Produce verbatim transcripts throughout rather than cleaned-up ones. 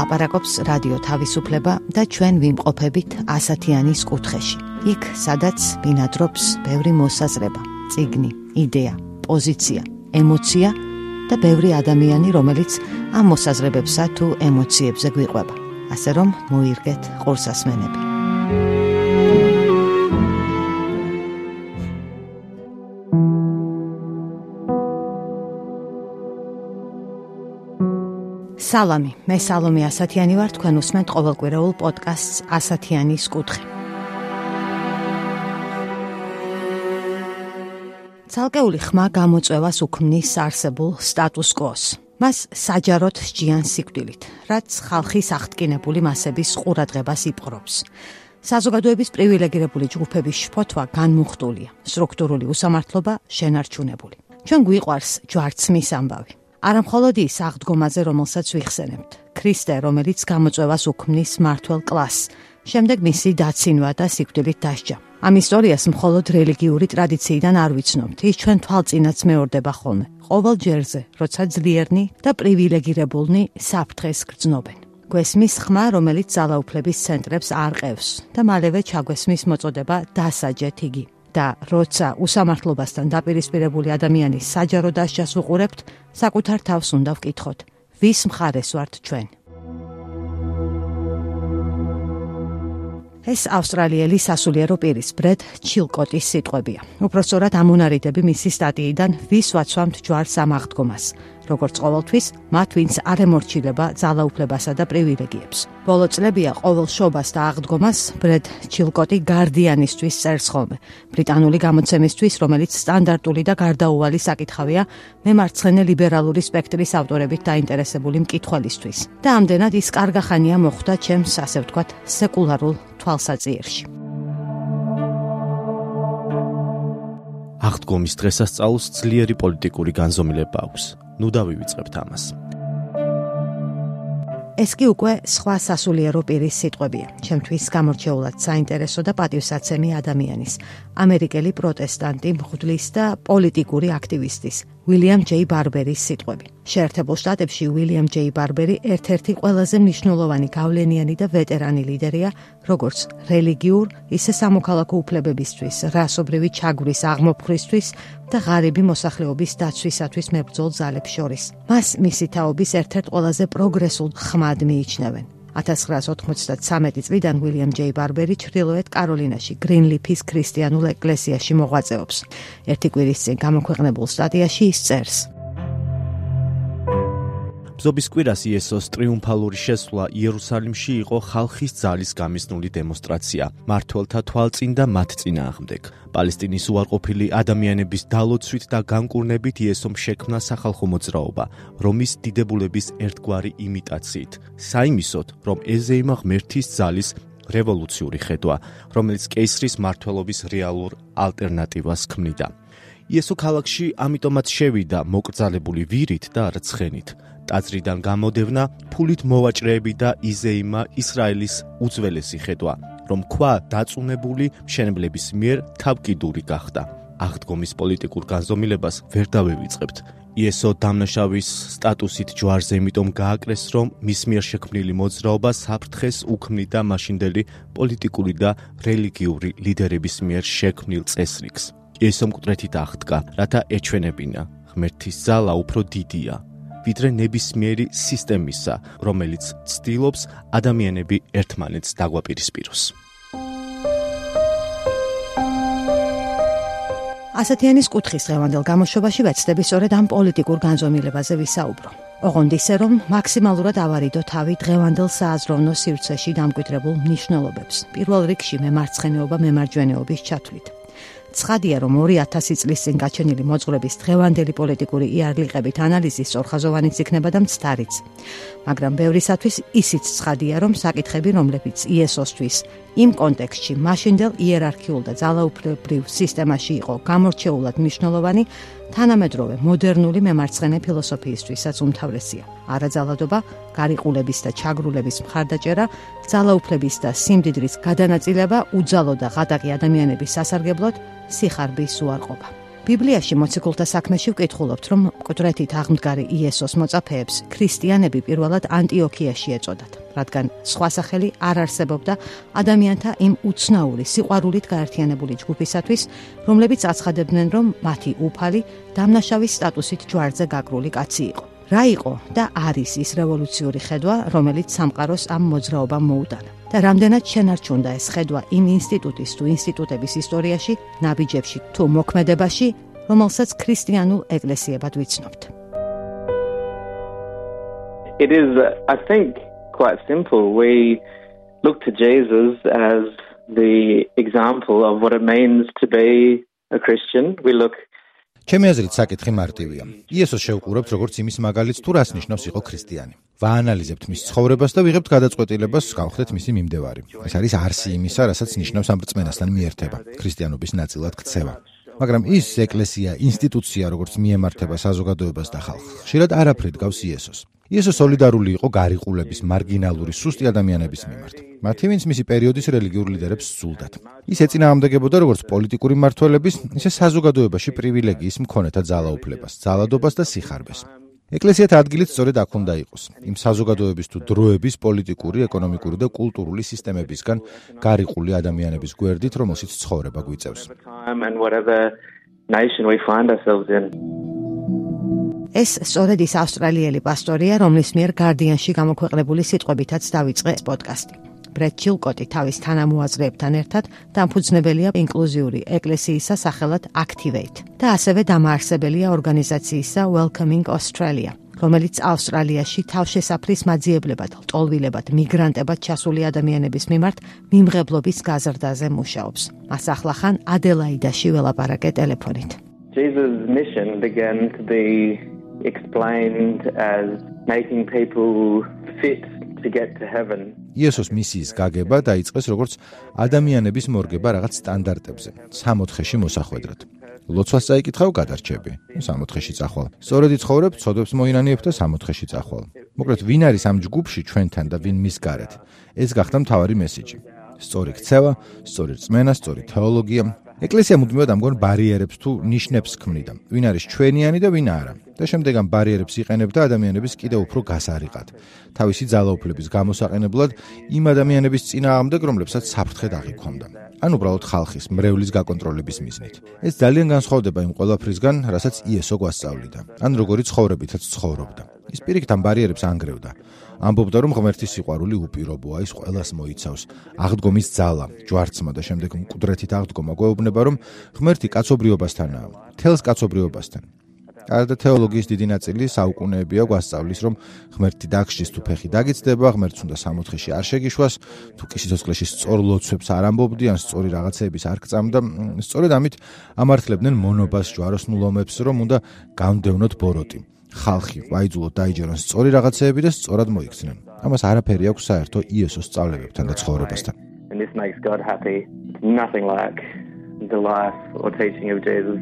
ლაპარაკობს რადიო თავისუფლება და ჩვენ ვიმყოფებით ასათიანის კუთხეში. იქ, სადაც ბინადრობს ბევრი მოსაზრება, წიგნი, იდეა, პოზიცია, ემოცია და ბევრი ადამიანი, რომელიც ამ მოსაზრებებსა თუ ემოციებზე გვიყვება. ასე რომ მოირგეთ ყურსასმენები. სალამი, მე სალომე ასათიანი ვარ, თქვენ უსმენთ ყოველკვირეულ პოდკასტს ასათიანის კუთხე. ცალკეული ხმა გამოწვევას უქმნის არსებულ სტატუს კვოს. მას საჯაროდ სჯიან სიკვდილით, რაც ხალხის აღტკინებული მასების ყურადღებას იპყრობს. საზოგადოების პრივილეგირებული ჯგუფების შფოთვა განმუხტულია, სტრუქტურული უსამართლობა შენარჩუნებული. ჩვენ გვიყვარს ჯვარცმის ამბავი. არა მხოლოდ ის აღდგომაზე, რომელსაც ვიხსენებთ, ქრისტე, რომელიც გამოწვევას უქმნის მმართველ კლასს, შემდეგ მისი დაცინვა და სიკვდილით დასჯა. ამ ისტორიას მხოლოდ რელიგიური ტრადიციიდან არ ვიცნობთ, ის ჩვენ თვალწინაც მეორდება ხოლმე, ყოველ ჯერზე, როცა ძლიერნი და პრივილეგირებულნი საფრთხეს გრძნობენ. გვესმის ხმა, რომელიც ძალაუფლების ცენტრებს არყევს და მალევე ჩაგვესმის მოწოდება დასაჯეთ იგი. და როცა უსამართლობასთან დაპირისპირებული ადამიანის საჯარო დასჯას ვუყურებთ, საკუთარ თავს უნდა ვკითხოთ, ვის მხარეს ვართ ჩვენ. ეს ავსტრალიელი სასულიერო პირის ბრედ ჩილკოტის სიტყვებია. უпроსწორად ამუნარიდები მისი სტატიიდან ვის ვაცვამთ ჯვარს ამ აღდგომას. როგორც ყოველთვის, მათ ვინც არ ემორჩილება ძალაუფლებასა და პრივილეგიებს. ბოლო წლებია ყოველ შობას და აღდგომას ბრედ ჩილკოტი გარდიანისთვის წერს ხოლმე. ბრიტანული გამოცემისთვის, რომელიც სტანდარტული და გარდაუვალი საკითხავია მემარცხენე ლიბერალური სპექტრის ავტორებით დაინტერესებული მკითხველისთვის. და ამდენად ის კარგახანია მოხვდა ჩემს, ასე ვთქვათ, სეკულარულ თვალსაწიერში. აღდგომის დღესასწაულს ძლიერი პოლიტიკური განზომილება აქვს. ნუ დავივიწყებთ ამას. ეს კი უკვე სხვა სასულიერო პირის სიტყვებია, ჩემთვის გამორჩეულად საინტერესო და პატივსაცემი ადამიანის, ამერიკელი პროტესტანტი, მღვდლის და პოლიტიკური აქტივისტის, უილიამ ჯეი ბარბერის სიტყვები. შეერთებულ შტატებში უილიამ ჯეი ბარბერი ერთ-ერთი ყველაზე მნიშვნელოვანი გავლენიანი და ვეტერანი ლიდერია, როგორც რელიგიურ, ისე სამოქალაქო უფლებებისთვის, რასობრივი ჩაგვრის აღმოფხვრისთვის და ღარიბი მოსახლეობის დაცვისათვის მებრძოლ ძალებს შორის. მას მისი თაობის ერთ-ერთ ყველაზე პროგრესულ ხმად მიიჩნევენ. ათას ცხრაას ოთხმოცდათსამეტი წლიდან უილიამ ჯეი ბარბერი ჩრდილოეთ კაროლინაში გრინლიფის ქრისტიანულ ეკლესიაში მოღვაწეობს. ერთი კვირის წინ გამოქვეყნებულ სტატიაში ის წერს: ბზობის კვირას იესოს ტრიუმფალური შესვლა იერუსალიმში იყო ხალხის ძალის გამიზნული დემონსტრაცია, მმართველთა თვალწინ და მათ წინააღმდეგ. პალესტინის უარყოფილი ადამიანების დალოცვით და განკურნებით იესომ შექმნა სახალხო მოძრაობა, რომის დიდებულების ერთგვარი იმიტაციით, საიმისოდ, რომ ეზეიმა ღმერთის ძალის რევოლუციური ხედვა, რომელიც კეისრის მმართველობის რეალურ ალტერნატივას ქმნიდა. იესო ქალაქში ამიტომაც შევიდა მოკრძალებული ვირით და არა ცხენით. ტაძრიდან გამოდევნა ფულით მოვაჭრეები და იზეიმა ისრაელის უძველესი ხედვა, რომ ქვა დაწუნებული მშენებლების მიერ თავკიდური გახდა. აღდგომის პოლიტიკურ განზომილებას ვერ დავივიწყებთ. იესო დამნაშავის სტატუსით ჯვარზე იმიტომ გააკრეს, რომ მის მიერ შექმნილი მოძრაობა საფრთხეს უქმნიდა მაშინდელი პოლიტიკური და რელიგიური ლიდერების მიერ შექმნილ წესრიგს. იესომ მკვდრეთით აღდგა, რათა ეჩვენებინა, ღმერთის ძალა უფრო დიდია ვიდრე ნებისმიერი სისტემისა, რომელიც ცდილობს ადამიანები ერთმანეთს დაგვაპირისპიროს. ასათიანის კუთხის დღევანდელ გამოშვებაში ვეცდები სწორედ ამ პოლიტიკურ განზომილებაზე ვისაუბრო. ოღონდ ისე, რომ მაქსიმალურად ავარიდო თავი დღევანდელ სააზროვნო სივრცეში დამკვიდრებულ მნიშვნელობებს, პირველ რიგში მემარცხენეობა მემარჯვენეობის ჩათვლით. ცხადია, რომ ორი ათასი წლის წინ გაჩენილი მოძღვრების დღევანდელი პოლიტიკური იარლიყებით ანალიზი სწორხაზოვანიც იქნება და მცდარიც. მაგრამ ბევრისათვის ისიც ცხადია, რომ საკითხები, რომლებიც იესოსთვის იმ კონტექსტში მაშინდელ იერარქიულ და ძალაუფლებრივ სისტემაში იყო გამორჩეულად მნიშვნელოვანი, თანამედროვე მოდერნული მემარცხენე ფილოსოფიისთვისაც უმთავრესია. არაძალადობა, გარიყულების და ჩაგრულების მხარდაჭერა, ძალაუფლების და სიმდიდრის გადანაწილება, უძალო და ღატაკი ადამიანების სასარგებლოდ, სიხარბის უარყოფა. ბიბლიაში მოციქულთა საქმეში ვკითხულობთ, რომ მკვდრეთით აღმდგარი იესოს მოწაფეებს ქრისტიანები პირველად ანტიოქიაში ეწოდათ, რადგან სხვა სახელი არ არსებობდა ადამიანთა იმ უცნაური სიყვარულით გაერთიანებული ჯგუფისათვის, რომლებიც აცხადებდნენ, რომ მათი უფალი დამნაშავის სტატუსით ჯვარზე გაკრული კაცი იყო. რა იყო და არის ის რევოლუციური ხედვა, რომელიც სამყაროს ამ მოძრაობამ მოუტანა? და რამდენად შენარჩუნდა ეს ხედვა იმ ინსტიტუტის თუ ინსტიტუტების ისტორიაში, ნაბიჯებში თუ მოქმედებაში, რომელსაც ქრისტიანულ ეკლესიებად ვიცნობთ. It is, I think, quite simple. We look to Jesus as the example of what it means to be a Christian. We look ჩემი აზრით საკითხი მარტივია. იესოს შევყურებთ როგორც იმის მაგალითს თუ რას ნიშნავს იყო ქრისტიანი. ვაანალიზებთ მის ცხოვრებას და ვიღებთ გადაწყვეტილებას, გავხდეთ მისი მიმდევარი. ეს არის არსი იმისა, რასაც ნიშნავს ამ რწმენასთან მიერთება, ქრისტიანობის ნაწილად ქცევა. მაგრამ ის ეკლესია, ინსტიტუცია, როგორც მიემართება საზოგადოებას და ხალხს, ხშირად არაფრით გავს იესოს. იესო სოლიდარული იყო გარიყულების, მარგინალური, სუსტი ადამიანების მიმართ. მათი, ვინც მისი პერიოდის რელიგიურ ლიდერებს სძულდათ. ის ეწინააღმდეგებოდა როგორც პოლიტიკური მმართველების, ისე საზოგადოებაში პრივილეგიის მქონეთა ძალაუფლებას, ძალადობას და სიხარბეს. ეკლესიათა ადგილიც სწორედ აქ უნდა იყოს, იმ საზოგადოების თუ დროების პოლიტიკური, ეკონომიკური და კულტურული სისტემებისგან გარიყული ადამიანების გვერდით, რომელშიც ცხოვრება გვიწევს. ეს სწორედ ის ავსტრალიელი პასტორია, რომლის მიერ Guardian-ში გამოქვეყნებული სიტყვებითაც დავიწყე პოდკასტი. ბრედ ჩილკოტი თავის თანამოაზრეებთან ერთად დამფუძნებელია ინკლუზიური ეკლესიისა სახელად Activate და ასევე დამაარსებელია ორგანიზაციისა Welcoming Australia, რომელიც ავსტრალიაში თავშესაფრის მაძიებლებად, ლტოლვილებად, მიგრანტებად ჩასული ადამიანების მიმართ მიმღებლობის გაზრდაზე მუშაობს. მას ახლახან ადელაიდაში ველაპარაკე ტელეფონით. Jesus' mission began to be explained as making people fit to get to heaven. იესოს მისიის გაგება დაიწყეს როგორც ადამიანების მორგება რაღაც სტანდარტებზე, სამოთხეში მოსახვედრად. ლოცვას წაიკითხავ, გადარჩები, სამოთხეში წახვალ. სწორედ იცხოვრებ, ცოდვებს მოინანიებ და სამოთხეში წახვალ. მოკლედ, ვინ არის ამ ჯგუფში ჩვენთან და ვინ მის გარეთ? ეს გახდა მთავარი მესიჯი. სწორი ქცევა, სწორი რწმენა, სწორი თეოლოგია. ეკლესია მუდმივად ამგვარ ბარიერებს თუ ნიშნებს ქმნიდა. ვინ არის ჩვენიანი და ვინ არა. და შემდეგ ამ ბარიერებს იყენებდა ადამიანების კიდევ უფრო გასარიყად. თავისი ძალაუფლების გამოსაყენებლად იმ ადამიანების წინააღმდეგ, რომლებსაც საფრთხე დაღიქონდა. ან უბრალოდ ხალხის მრევლის გაკონტროლების მიზნით. ეს ძალიან განსხვავდება იმ ყველაფრისგან, რასაც იესო გვასწავლიდა. ან როგორი ცხოვრებითაც ცხოვრობდა. ის პირიქით ამ ბარიერებს ანგრევდა. ამბობდა, რომ ღმერთის სიყვარული უპირობოა, ის ყველას მოიცავს. აღდგომის ძალა, ჯვარცმა და შემდეგ მკვდრეთით აღდგომა გვეუბნება, რომ ღმერთი კაცობრიობასთანაა, თელს კაცობრიობასთან. და თეოლოგიის დიდი ნაწილი საუკუნეებია გვასწავლის, რომ ღმერთი დაგშის თუ ფეხი დაგიცდება, ღმერთს უნდა სამოთხეში არ შეგიშვას, თუ კი სიცოცხლეში სწორ ლოცვებს არ ამბობდი, ან სწორი რაღაცეების არ გწამდა, სწორედ ამით ამართლებდნენ მონობას, ჯვაროსნულ ომებს, რომ უნდა გამდევნოთ ბოროტი. ხალხი ვაიძულოთ დაიჯერონ სწორი რაღაცეები და სწორად მოიქცნენ. ამას არაფერი აქვს საერთო იესოს სწავლებებთან და ცხოვრებასთან. And this makes God happy. Nothing like the life or teaching of Jesus.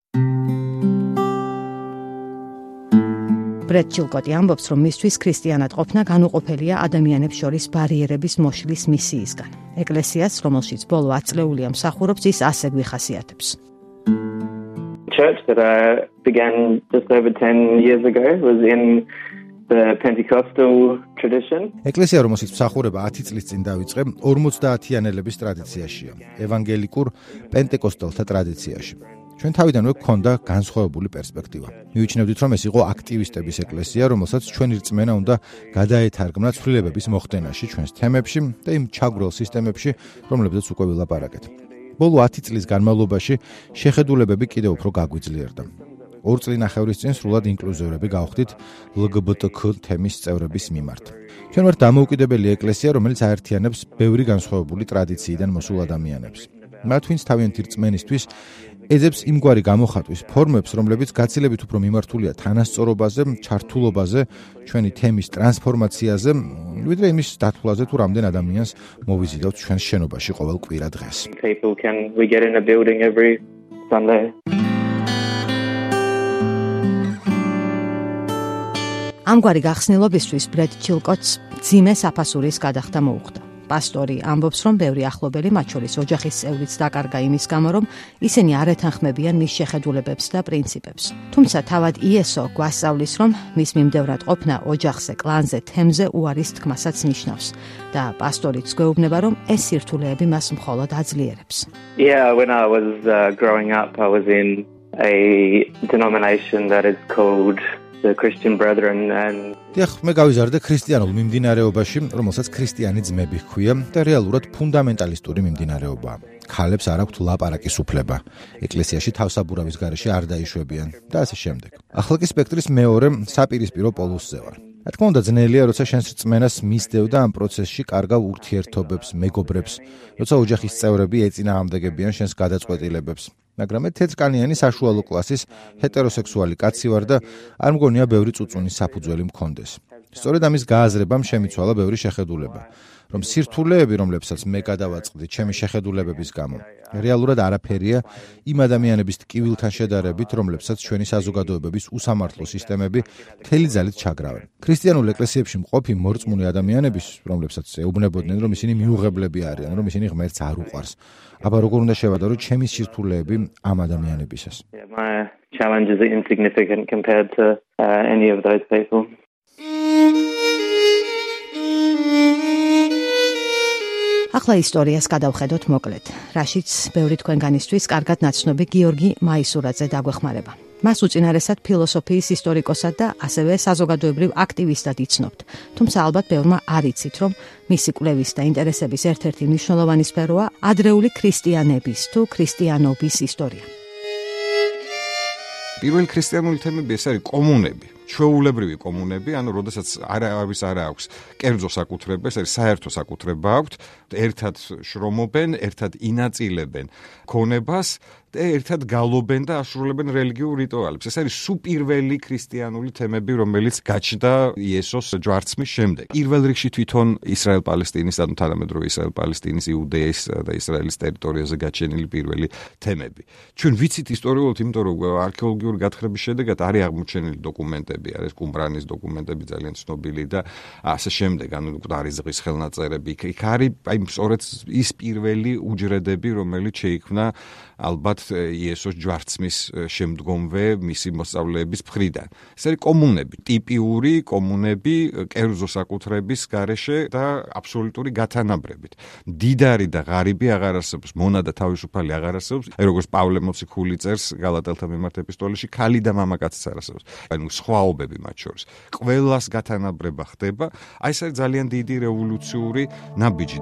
ბრედ ჩილკოტი ამბობს, რომ მისთვის ქრისტიანად ყოფნა განუყოფელია ადამიანებს შორის ბარიერების მოშლის მისიისგან. ეკლესიას, რომელშიც ბოლო ათ წლეულია მსახურობს, ის ასე გვიხასიათებს. Church that I began just over ten years ago was in the Pentecostal tradition. ეკლესია, რომელშიც მსახურება ათი წლის წინ დავიწყე, ორმოცდაათიანელების ტრადიციაშია, ევანგელიკურ პენტეკოსტალთა ტრადიციაში. ჩვენ თავიდანვე გქონდა განსხვავებული პერსპექტივა. მივიჩნევდით, რომ ეს იყო აქტივისტების ეკლესია, რომელსაც ჩვენი რწმენა უნდა გადაეთარგმნა ცვლილებების მოხდენაში, ჩვენს თემებში და იმ ჩაგვრელ სისტემებში, რომლებზეც უკვე ვილაპარაკეთ. ბოლო ათი წლის განმავლობაში შეხედულებები კიდევ უფრო გაგვიძლიერდა. ორ წლინახევრის წინ სრულად ინკლუზიურები გავხდით ელ გი ბი ტი კიუ თემის წევრების მიმართ. ჩვენ ვართ დამოუკიდებელი ეკლესია, რომელიც აერთიანებს ბევრი განსხვავებული ტრადიციიდან მოსულ ადამიანებს. მათ, ვინც თავიანთი რწმენისთვის ეძებს იმგვარი გამოხატვის ფორმებს, რომლებიც გაცილებით უფრო მიმართულია თანასწორობაზე, ჩართულობაზე, ჩვენი თემის ტრანსფორმაციაზე, ვიდრე იმის დათვლაზე, თუ რამდენ ადამიანს მოვიზიდავთ ჩვენს შენობაში ყოველ კვირა დღეს. People can we get in a building every Sunday. ამგვარი გახსნილობისთვის ბრედ ჩილკოტს ძიმე საფასურის გადახდა მოუხდა. პასტორი ამბობს, რომ ბევრი ახლობელი, მათ შორის ოჯახის წევრიც დაკარგა იმის გამო, რომ ისინი არ ეთანხმებიან მის შეხედულებებს და პრინციპებს. თუმცა თავად იესო გვასწავლის, რომ მის მიმდევრად ყოფნა ოჯახზე, კლანზე, თემზე უარის თქმასაც ნიშნავს და პასტორიც გვეუბნება, რომ ეს სირთულეები მას მხოლოდ აძლიერებს. Yeah, when I was uh, growing up, I was in a denomination that is called the Christian Brethren and დიახ, მე გავიზარდე ქრისტიანულ მიმდინარეობაში, რომელსაც ქრისტიანი ძმები ჰქვია და რეალურად ფუნდამენტალისტური მიმდინარეობაა. ქალებს არ აქვთ ლაპარაკის უფლება. ეკლესიაში თავსაბურავის გარეშე არ დაიშვებიან და ასე შემდეგ. ახლა კი სპექტრის მეორე საპირისპირო პოლუსზე ვარ. რა თქმა უნდა, ძნელია, როცა შენს რწმენას მისდევ და ამ პროცესში კარგავ ურთიერთობებს, მეგობრებს, როცა ოჯახის წევრები ეწინააღმდეგებიან შენს გადაწყვეტილებებს. მაგრამ მე თეთრკანიანი საშუალო კლასის ჰეტეროსექსუალი კაცი ვარ და არ მგონია ბევრი წუწუნის საფუძველი მქონდეს. სწორედ ამის გააზრებამ შემიცვალა ბევრი შეხედულება, რომ სირთულეები, რომლებსაც მე გადავაწყდი ჩემი შეხედულებების გამო, რეალურად არაფერია იმ ადამიანების ტკივილთან შედარებით, რომლებსაც ჩვენი საზოგადოებების უსამართლო სისტემები მთელი ძალით ჩაგრავენ. ქრისტიანულ ეკლესიებში მყოფი მორწმუნე ადამიანების, რომლებსაც ეუბნებოდნენ, რომ ისინი მიუღებლები არიან, რომ ისინი ღმერთს არ უყვარს. აბა როგორ უნდა შევადარო ჩემი სირთულეები ამ ადამიანებისას? yeah, my challenges are insignificant compared to uh, any of those people. ახლა ისტორიას გადავხედოთ მოკლედ, რაშიც ბევრი თქვენგანისთვის კარგად ნაცნობი გიორგი მაისურაძე დაგვეხმარება. მას უწინარესად ფილოსოფიის ისტორიკოსად და ასევე საზოგადოებრივ აქტივისტად იცნობთ. თუმცა ალბათ ბევრმა არ იცით, რომ მისი კვლევის და ინტერესების ერთ-ერთი მნიშვნელოვანი სფეროა ადრეული ქრისტიანების თუ ქრისტიანობის ისტორია. პირველი ქრისტიანული თემები ეს არის კომუნები. ჩვეულებრივი კომუნები, ანუ როდესაც არავის არ აქვს კერძო საკუთრება, ეს არის საერთო საკუთრება აქვთ, ერთად შრომობენ, ერთად ინაწილებენ ქონებას და ერთად გალობენ და აშრულებენ რელიგიურ რიტუალებს. ეს არის სუპირველი ქრისტიანული თემები, რომელიც გაჩნდა იესოს ჯვარცმის შემდეგ. პირველ რიგში თვითონ ისრაელ-პალესტინის, ანუ თანამედროვე ისრაელ-პალესტინის, იუდეის და ისრაელის ტერიტორიაზე გაჩენილი პირველი თემები. ჩვენ ვიცით ისტორიულად, იმიტომ რომ არქეოლოგიური გათხრების შედეგად არის აღმოჩენილი დოკუმენტები, არის კუმბრანის დოკუმენტები ძალიან ცნობილი და ასე შემდეგ, ანუ მკვდარი ზღვის ხელნაწერები. იქ არის აი სწორედ ის პირველი უჯრედები, რომელიც შეიქმნა ალბათ იესოს ჯვარცმის შემდგომვე მისი მოსწავლეების მხრიდან. ეს არის კომუნები, ტიპიური კომუნები კერძო საკუთრების გარეშე და აბსოლუტური გათანაბრებით. მდიდარი და ღარიბი აღარ არსებობს, მონა და თავისუფალი აღარ არსებობს. აი როგორც პავლე მოციქული წერს გალატელთა მიმართ ეპისტოლეში, ქალი და მამაკაციც არ არსებობს. ანუ სხვაობები მათ შორის. ყველას გათანაბრება ხდება. აი ეს არის ძალიან დიდი რევოლუციური ნაბიჯი.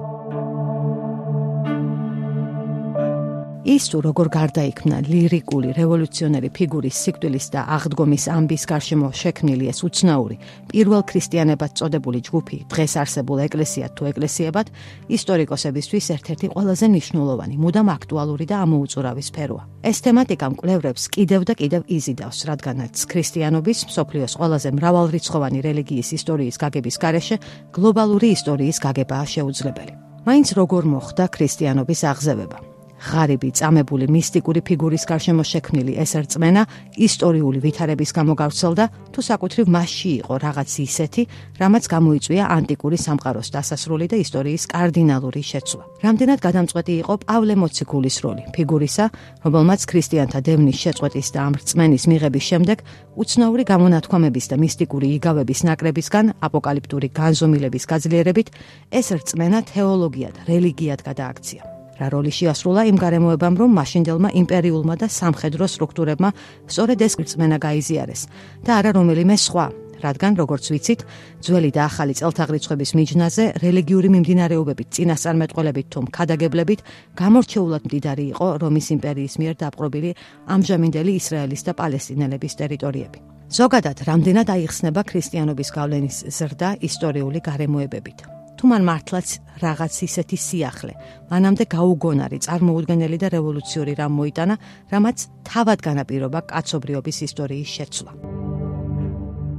ის თუ როგორ გარდაიქმნა ლირიკული რევოლუციონერი ფიგურის სიკვდილის და აღდგომის ამბის გარშემო შექმნილი ეს უცნაური პირველ ქრისტიანებად წოდებული ჯგუფი დღეს არსებულ ეკლესიად თუ ეკლესიებად ისტორიკოსებისთვის ერთ-ერთი ყველაზე მნიშვნელოვანი, მუდამ აქტუალური და ამოუწურავი სფეროა. ეს თემატიკა მკვლევრებს კიდევ და კიდევ იზიდავს, რადგანაც ქრისტიანობის მსოფლიოს ყველაზე მრავალრიცხოვანი რელიგიის ისტორიის გაგების გარეშე გლობალური ისტორიის გაგებაა შეუძლებელი. მაინც როგორ მოხდა ქრისტიანობის აღზევება? ღარიბი, წამებული, მისტიკური ფიგურის გარშემო შექმნილი ეს რწმენა ისტორიული ვითარების გამო გავრცელდა, თუ საკუთრივ მასში იყო რაღაც ისეთი, რამაც გამოიწვია ანტიკური სამყაროს დასასრული და ისტორიის კარდინალური შეცვლა. რამდენად გადამწყვეტი იყო პავლე მოციქულის როლი, ფიგურისა, რომელმაც ქრისტიანთა დევნის შეწყვეტის და ამ რწმენის მიღების შემდეგ უცნაური გამონათქვამების და მისტიკური იგავების ნაკრებისგან აპოკალიპტური განზომილების გაძლიერებით ეს რწმენა თეოლოგიად, რელიგიად გადააქცია. რა როლი შეასრულა იმ გარემოებამ, რომ მაშინდელმა იმპერიულმა და სამხედრო სტრუქტურებმა სწორედ ეს რწმენა გაიზიარეს და არა რომელიმე სხვა, რადგან როგორც ვიცით, ძველი და ახალი წელთაღრიცხვების მიჯნაზე რელიგიური მიმდინარეობებით, წინასწარმეტყველებით თუ მქადაგებლებით გამორჩეულად მდიდარი იყო რომის იმპერიის მიერ დაპყრობილი ამჟამინდელი ისრაელის და პალესტინელების ტერიტორიები. ზოგადად, რამდენად აიხსნება ქრისტიანობის გავლენის ზრდა ისტორიული გარემოებებით. თუ მან მართლაც რაღაც ისეთი სიახლე, მანამდე გაუგონარი, წარმოუდგენელი და რევოლუციური რამ მოიტანა, რამაც თავად განაპირობა კაცობრიობის ისტორიის შეცვლა.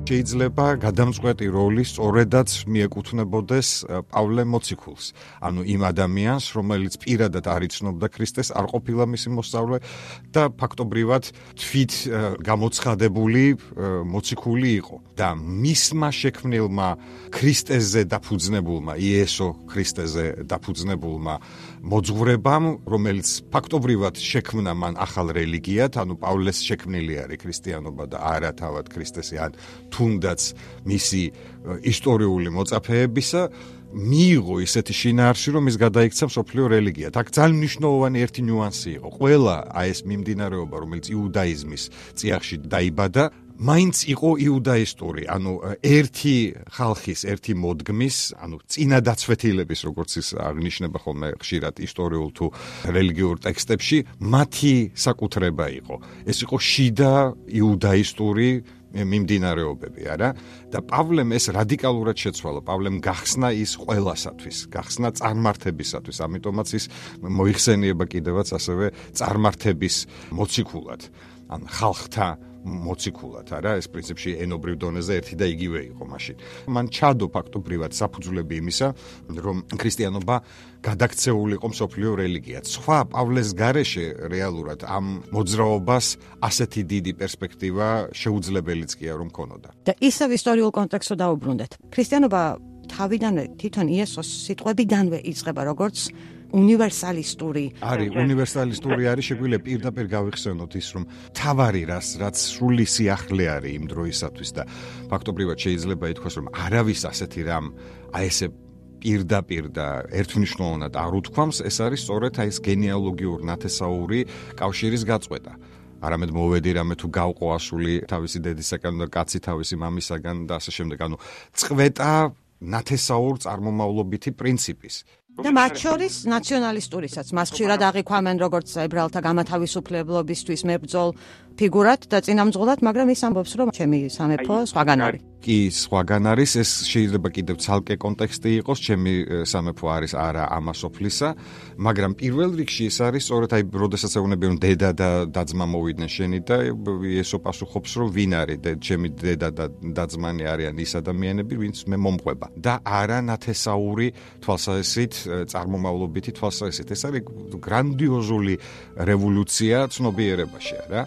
შეიძლება გადამწყვეტი როლი სწორედაც მიეკუთვნებოდეს პავლე მოციქულს, ანუ იმ ადამიანს, რომელიც პირადად არ იცნობდა ქრისტეს, არ ყოფილა მისი მოსწავლე და ფაქტობრივად თვით გამოცხადებული მოციქული იყო და მისმა შექმნილმა ქრისტეზე დაფუძნებულმა, იესო ქრისტეზე დაფუძნებულმა მოძღვრებამ, რომელიც ფაქტობრივად შექმნა მან ახალ რელიგიად, ანუ პავლეს შექმნილი არის ქრისტიანობა და არა თავად ქრისტესი, ან თუნდაც მისი ისტორიული მოწაფეებისა, მიიღო ისეთი შინაარსი, რომ ის გადაიქცა მსოფლიო რელიგიად. აქ ძალიან მნიშვნელოვანი ერთი ნიუანსი იყო. ყველა აი ეს მიმდინარეობა, რომელიც იუდაიზმის წიაღში დაიბადა, მაინც იყო იუდაისტური, ანუ ერთი ხალხის, ერთი მოდგმის, ანუ წინადაცვეთილების, როგორც ის აღნიშნება ხოლმე ხშირად ისტორიულ თუ რელიგიურ ტექსტებში, მათი საკუთრება იყო. ეს იყო შიდა იუდაისტური მიმდინარეობები, არა? და პავლემ ეს რადიკალურად შეცვალა. პავლემ გახსნა ის ყველასათვის, გახსნა წარმართებისათვის, ამიტომაც ის მოიხსენიება კიდევაც ასევე წარმართების მოციქულად, ან ხალხთა მოციქულად, არა? ეს პრინციპში ენობრივ დონეზე ერთი და იგივე იყო მაშინ. მან ჩადო ფაქტობრივად საფუძვლები იმისა, რომ ქრისტიანობა გადაქცეული იყო მსოფლიო რელიგიად. სხვა პავლეს გარეშე რეალურად ამ მოძრაობას ასეთი დიდი პერსპექტივა შეუძლებელიც კი არ მქონოდა. და ისევ ისტორიულ კონტექსტს დავუბრუნდეთ. ქრისტიანობა თავიდანვე თვითონ იესოს სიტყვებიდანვე იწყება როგორც უნივერსალისტური. არის უნივერსალისტური არის, შეგვიძლია პირდაპირ გავიხსენოთ ის, რომ თავარი რას, რაც სრული სიახლე არის იმ დროისათვის და ფაქტობრივად შეიძლება ითქვას, რომ არავის ასეთი რამ აი ესე პირდაპირ და ერთმნიშვნელოვნად არ უთქვამს, ეს არის სწორედ აი ეს გენეალოგიურ ნათესაური კავშირის გაწყვეტა. არამედ მოვედი რამე თუ გავყო ასული თავისი დედისაგან და კაცი თავისი მამისაგან და ასე შემდეგ, ანუ წყვეტა ნათესაურ წარმომავლობითი პრინციპის. და მათ შორის ნაციონალისტურისაც მას ხშირად აღიქვამენ როგორც ებრაელთა გამათავისუფლებლობისთვის მებრძოლ ფიგურად და წინამძღოლად, მაგრამ ის ამბობს, რომ ჩემი სამეფო სხვაგან არის. კი, სხვაგან არის, ეს შეიძლება კიდევ ცალკე კონტექსტი იყოს, ჩემი სამეფო არის არა ამასოფლისა, მაგრამ პირველ რიგში ეს არის სწორედ აი, როდესაც ეუბნები, რომ დედა და დაძმა მოვიდნენ შენი და იესო პასუხობს, რომ ვინ არის, ჩემი დედა და დაძმანი არიან ის ადამიანები, ვინც მე მომყვება და არა ნათესაური თვალსაზრისით, წარმომავლობითი თვალსაზრისით. ეს არის გრანდიოზული რევოლუცია ცნობიერებაში, არა?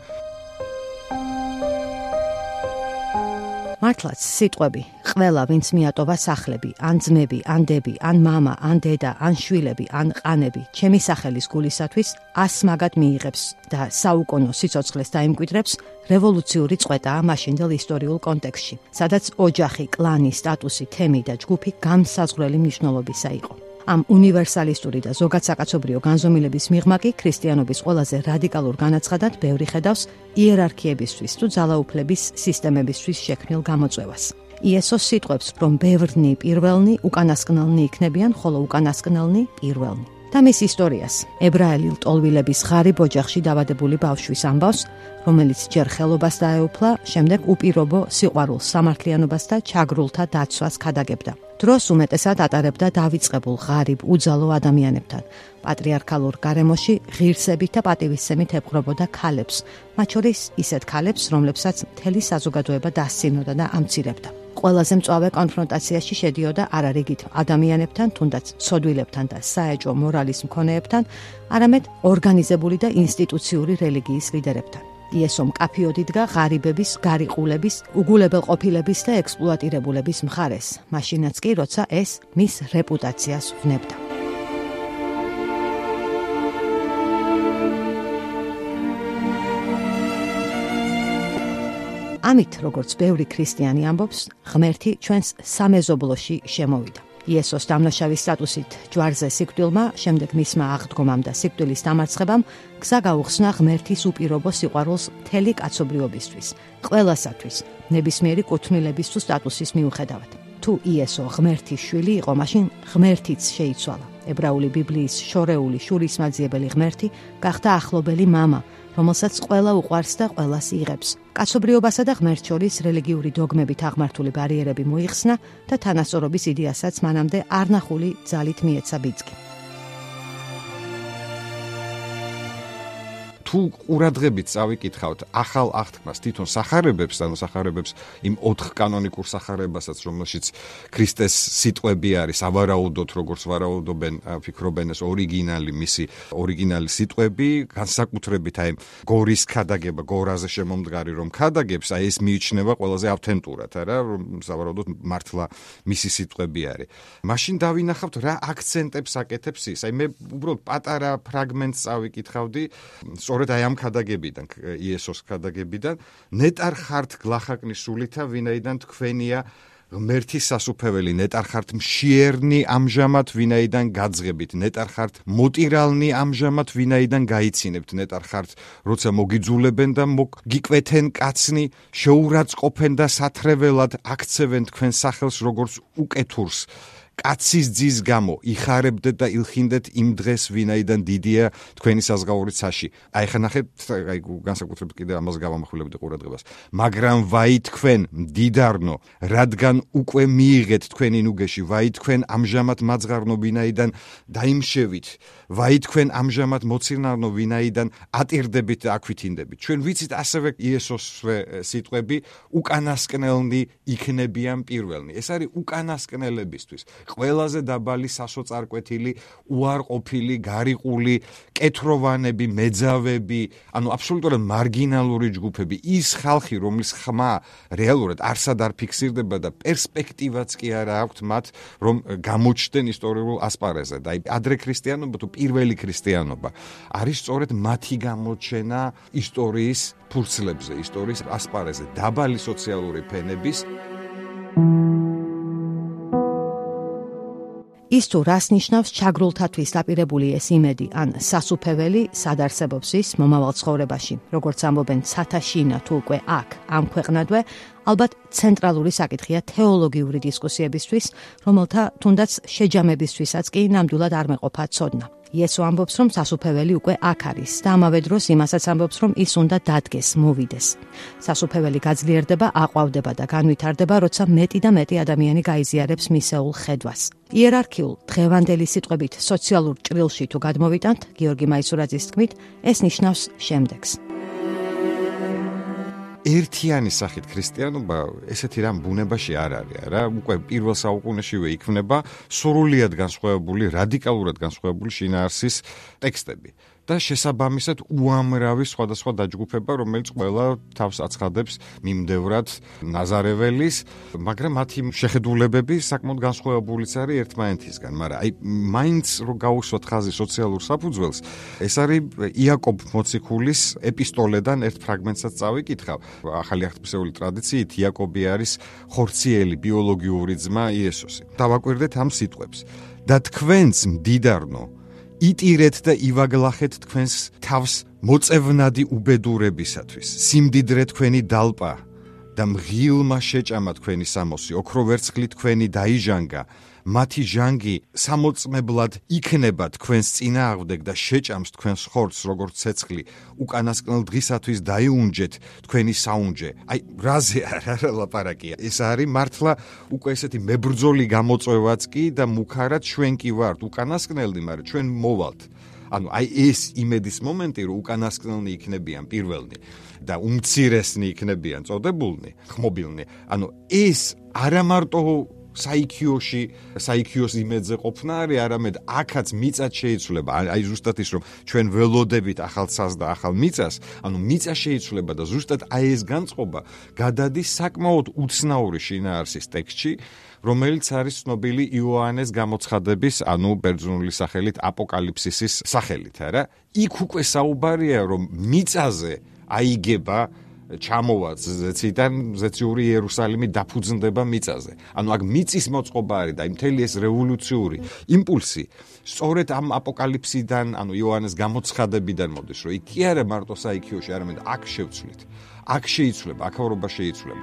მართლაც სიტყვები, ყველა ვინც მიატოვა სახლები, ან ძმები, ან დები, ან მამა, ან დედა, ან შვილები, ან ყანები, ჩემი სახელის გულისათვის ას მაგად მიიღებს და საუკუნო სიცოცხლეს დაიმკვიდრებს, რევოლუციური წყვეტაა მაშინდელ ისტორიულ კონტექსტში, სადაც ოჯახი, კლანი, სტატუსი, თემი და ჯგუფი განსაზღვრელი მნიშვნელობისა იყო. ამ უნივერსალისტური და ზოგად საკაცობრიო განზომილების მიღმა კი ქრისტიანობის ყველაზე რადიკალურ განაცხადად ბევრი ხედავს იერარქიებისთვის თუ ძალაუფლების სისტემებისთვის შექმნილ გამოწვევას. იესოს სიტყვებს, რომ ბევრნი პირველნი უკანასკნელნი იქნებიან, ხოლო უკანასკნელნი პირველნი. და მის ისტორიას, ებრაელი ლტოლვილების ღარიბ ოჯახში დაბადებული ბავშვის ამბავს, რომელიც ჯერ ხელობას დაეუფლა, შემდეგ უპირობო სიყვარულს, სამართლიანობას და ჩაგრულთა დაცვას ქადაგებდა. დროს უმეტესად ატარებდა დავიწყებულ ღარიბ უძალო ადამიანებთან. პატრიარქალურ გარემოში ღირსებით და პატივისცემით ეპყრობოდა ქალებს, მათ შორის ისეთ ქალებს, რომლებსაც მთელი საზოგადოება დასცინოდა და ამცირებდა. ყველაზე მწვავე კონფრონტაციაში შედიოდა არა რიგით ადამიანებთან, თუნდაც ცოდვილებთან და საეჭვო მორალის მქონეებთან, არამედ ორგანიზებული და ინსტიტუციური რელიგიის ლიდერებთან. იესო მკაფიოდ იდგა ღარიბების, გარიყულების, უგულებელყოფილების და ექსპლუატირებულების მხარეს, მაშინაც კი, როცა ეს მის რეპუტაციას ვნებდა. ამით, როგორც ბევრი ქრისტიანი ამბობს, ღმერთი ჩვენს სამეზობლოში შემოვიდა. იესოს დამნაშავის სტატუსით ჯვარზე სიკვდილმა, შემდეგ მისმა აღდგომამ და სიკვდილის დამარცხებამ გზა გაუხსნა ღმერთის უპირობო სიყვარულს მთელი კაცობრიობისთვის, ყველასათვის, ნებისმიერი კუთვნილების თუ სტატუსის მიუხედავად. თუ იესო ღმერთის შვილი იყო, მაშინ ღმერთიც შეიცვალა. ებრაული ბიბლიის შორეული შურისმაძიებელი ღმერთი გახდა ახლობელი მამა, რომელსაც ყველა უყვარს და ყველას იღებს. კაცობრიობასა და ღმერთს შორის რელიგიური დოგმებით აღმართული ბარიერები მოიხსნა და თანასწორობის იდეასაც მანამდე არნახული ძალით მიეცა ბიძგი. თუ ყურადღებით წავიკითხავთ ახალ აღთქმას თვითონ სახარებებს, ანუ სახარებებს იმ ოთხ კანონიკურ სახარებასაც, რომელშიც ქრისტეს სიტყვები არის, ავარაუდოთ, როგორც ვარაუდობენ, ფიქრობენ ეს ორიგინალი, მისი ორიგინალი სიტყვები, განსაკუთრებით აი გორის ქადაგება, გორაზე შემომდგარი რომ ქადაგებს, აი ეს მიიჩნევა ყველაზე ავთენტურად, არა, რომ სავარაუდოდ მართლა მისი სიტყვები არის. მაშინ დავინახავთ რა აქცენტებს აკეთებს ის. აი მე უბრალოდ პატარა ფრაგმენტს წავიკითხავდი, სწორედ აი ამ ქადაგებიდან, იესოს ქადაგებიდან, ნეტარ ხართ გლახაკნი სულითა, ვინაიდან თქვენია ღმერთი სასუფეველი, ნეტარ ხართ მშიერნი ამჟამად, ვინაიდან გაძღებით, ნეტარ ხართ მოტირალნი ამჟამად, ვინაიდან გაიცინებთ, ნეტარ ხართ როცა მოგიძულებენ და მოგიკვეთენ კაცნი, შეურაცხყოფენ და სათრეველად აქცევენ თქვენ სახელს როგორც უკეთურს. კაცის ძის გამო იხარებდეთ და ილხინდეთ იმ დღეს, ვინაიდან დიდია თქვენი საზღაური ცაში. აი ხა ნახეთ, აი განსაკუთრებით კიდე ამას გავამახვილებდი ყურადღებას. მაგრამ ვაი თქვენ, მდიდარნო, რადგან უკვე მიიღეთ თქვენი ნუგეში, ვაი თქვენ ამჟამად მაძღარნო, ვინაიდან დაიმშევით, ვაი თქვენ ამჟამად მოცირნარნო, ვინაიდან ატირდებით და აქვითინდებით. ჩვენ ვიცით ასევე იესოსვე სიტყვები, უკანასკნელნი იქნებიან პირველნი. ეს არის უკანასკნელებისთვის. ყველაზე დაბალი სასოწარკვეთილი, უარყოფილი, გარიყული, კეთროვანები, მეძავები, ანუ აბსოლუტურად მარგინალური ჯგუფები, ის ხალხი, რომლის ხმა რეალურად არსად არ ფიქსირდება და პერსპექტივაც კი არა აქვთ მათ, რომ გამოჩნდნენ ისტორიულ ასპარეზზე. და აი ადრე ქრისტიანობა თუ პირველი ქრისტიანობა არის სწორედ მათი გამოჩენა ისტორიის ფურცლებზე, ისტორიის ასპარეზზე, დაბალი სოციალური ფენების. ის თუ რას ნიშნავს ჩაგრულთათვის დაპირებული ეს იმედი, ან სასუფეველი სად არსებობს ის მომავალ ცხოვრებაში, როგორც ამბობენ ცათაშინა თუ უკვე აქ, ამ ქვეყნადვე, ალბათ ცენტრალური საკითხია თეოლოგიური დისკუსიებისთვის, რომელთა თუნდაც შეჯამებისთვისაც კი ნამდვილად არ მეყოფა ცოდნა. იესო ამბობს, რომ სასუფეველი უკვე აქ არის და ამავე დროს იმასაც ამბობს, რომ ის უნდა დადგეს, მოვიდეს. სასუფეველი გაძლიერდება, აყვავდება და განვითარდება, როცა მეტი და მეტი ადამიანი გაიზიარებს მისეულ ხედვას. იერარქიულ დღევანდელი სიტყვებით სოციალურ ჭრილში თუ გადმოვიტანთ, გიორგი მაისურაძის თქმით, ეს ნიშნავს შემდეგს. ერთიანი სახით ქრისტიანობა ესეთი რამ ბუნებაში არ არის, რა, უკვე პირველ საუკუნეშივე იქმნება სრულიად განსხვავებული, რადიკალურად განსხვავებული შინაარსის ტექსტები. და შესაბამისად უამრავი სხვადასხვა დაჯგუფება, რომელიც ყველა თავს აცხადებს მიმდევრად ნაზარეველის, მაგრამ მათი შეხედულებები საკმაოდ განსხვავებულიც არის ერთმანეთისგან, მაგრამ აი მაინც რო გაუსვათ ხაზი სოციალურ საფუძველს, ეს არის იაკობ მოციქულის ეპისტოლედან ერთ ფრაგმენტსაც წავიკითხავ. ახალი აღთქმისეული ტრადიციით იაკობი არის ხორციელი ბიოლოგიური ძმა იესოსი. დავაკვირდეთ ამ სიტყვებს. და თქვენს მდიდარნო იტირეთ და ივაგლახეთ თქვენს თავს მოწევნადი უბედურებისათვის. სიმდიდრე თქვენი დალპა და მღილმა შეჭამა თქვენი სამოსი, ოქროვერცხლი თქვენი დაიჟანგა, მათი ჟანგი სამოწმებლად იქნება თქვენს წინააღმდეგ და შეჭამს თქვენს ხორცს, როგორც ცეცხლი, უკანასკნელ დღისათვის დაიუნჯეთ თქვენი საუნჯე. აი, რაზე არა ლაპარაკია. ეს არის მართლა უკვე ესეთი მებრძოლი გამოწვევაც კი და მუქარად ჩვენ კი ვართ უკანასკნელნი, მაგრამ ჩვენ მოვალთ. ანუ აი ეს იმედის მომენტი, რომ უკანასკნელნი იქნებიან პირველნი და უმცირესნი იქნებიან წოდებულნი, ხმობილნი. ანუ ეს არა მარტო საიქიოში, საიქიოს იმედზე ყოფნა არის, არამედ აქაც მიწაც შეიცვლება. აი ზუსტად ის, რომ ჩვენ ველოდებით ახალ ცას და ახალ მიწას, ანუ მიწა შეიცვლება და ზუსტად აი ეს განწყობა გადადის საკმაოდ უცნაური შინაარსის ტექსტში, რომელიც არის ცნობილი იოანეს გამოცხადების, ანუ ბერძნული სახელით აპოკალიფსისის სახელით, არა? იქ უკვე საუბარია, რომ მიწაზე აიგება ჩამოვა ზეციდან ზეციური იერუსალიმი დაფუძნდება მიწაზე. ანუ აქ მიწის მოწყობა არის და მთელი ეს რევოლუციური იმპულსი სწორედ ამ აპოკალიფსიდან, ანუ იოანეს გამოცხადებიდან მოდის, რომ იქ კი არა მარტო საიქიოში, არამედ აქ შევცვლით. აქ შეიცვლება, აქაურობა შეიცვლება.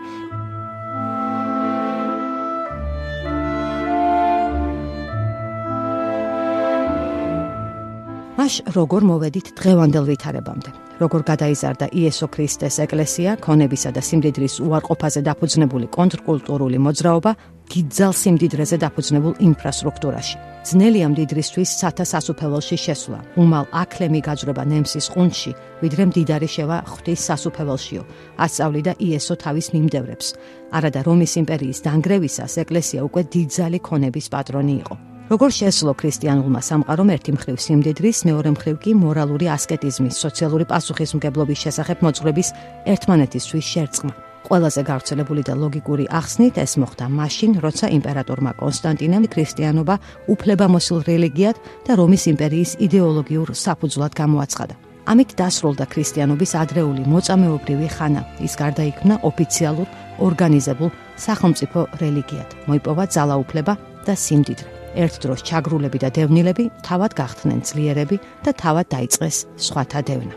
მას მაშ როგორ მოვედით დღევანდელ ვითარებამდე? როგორ გადაიზარდა იესო ქრისტეს ეკლესია, ქონებისა და სიმდიდრის უარყოფაზე დაფუძნებული კონტრკულტურული მოძრაობა დიდძალ სიმდიდრეზე დაფუძნებულ ინფრასტრუქტურაში. ძნელია მდიდრისთვის სათა სასუფეველში შესვლა. უმალ აკლე მიგაძრება ნემსის ყუნჩში, ვიდრე მდიდარი შევა ღვთის სასუფეველშიო. ასწავლიდა იესო თავის მიმდევრებს. არადა რომის იმპერიის დანგრევისას ეკლესია უკვე დიდძალი ქონების პატრონი იყო. როგორ შესძლო ქრისტიანულმა სამყარომ ერთი მხრივ სიმდიდრის, მეორე მხრივ კი მორალური ასკეტიზმის, სოციალური პასუხისმგებლობის შესახებ მოძღვრების ერთმანეთისთვის შერწყმა. ყველაზე გავრცელებული და ლოგიკური ახსნით ეს მოხდა მაშინ, როცა იმპერატორმა კონსტანტინემ ქრისტიანობა უფლებამოსილ რელიგიად და რომის იმპერიის იდეოლოგიურ საფუძვლად გამოაცხადა. ამით დასრულდა ქრისტიანობის ადრეული მოწამეობრივი ხანა. ის გარდაიქმნა ოფიციალურ, ორგანიზებულ სახელმწიფო რელიგიად. მოიპოვა ძალაუფლება და სიმდიდრე. ერთ დროს ჩაგრულები და დევნილები თავად გახდნენ ძლიერები და თავად დაიწყეს სხვათა დევნა.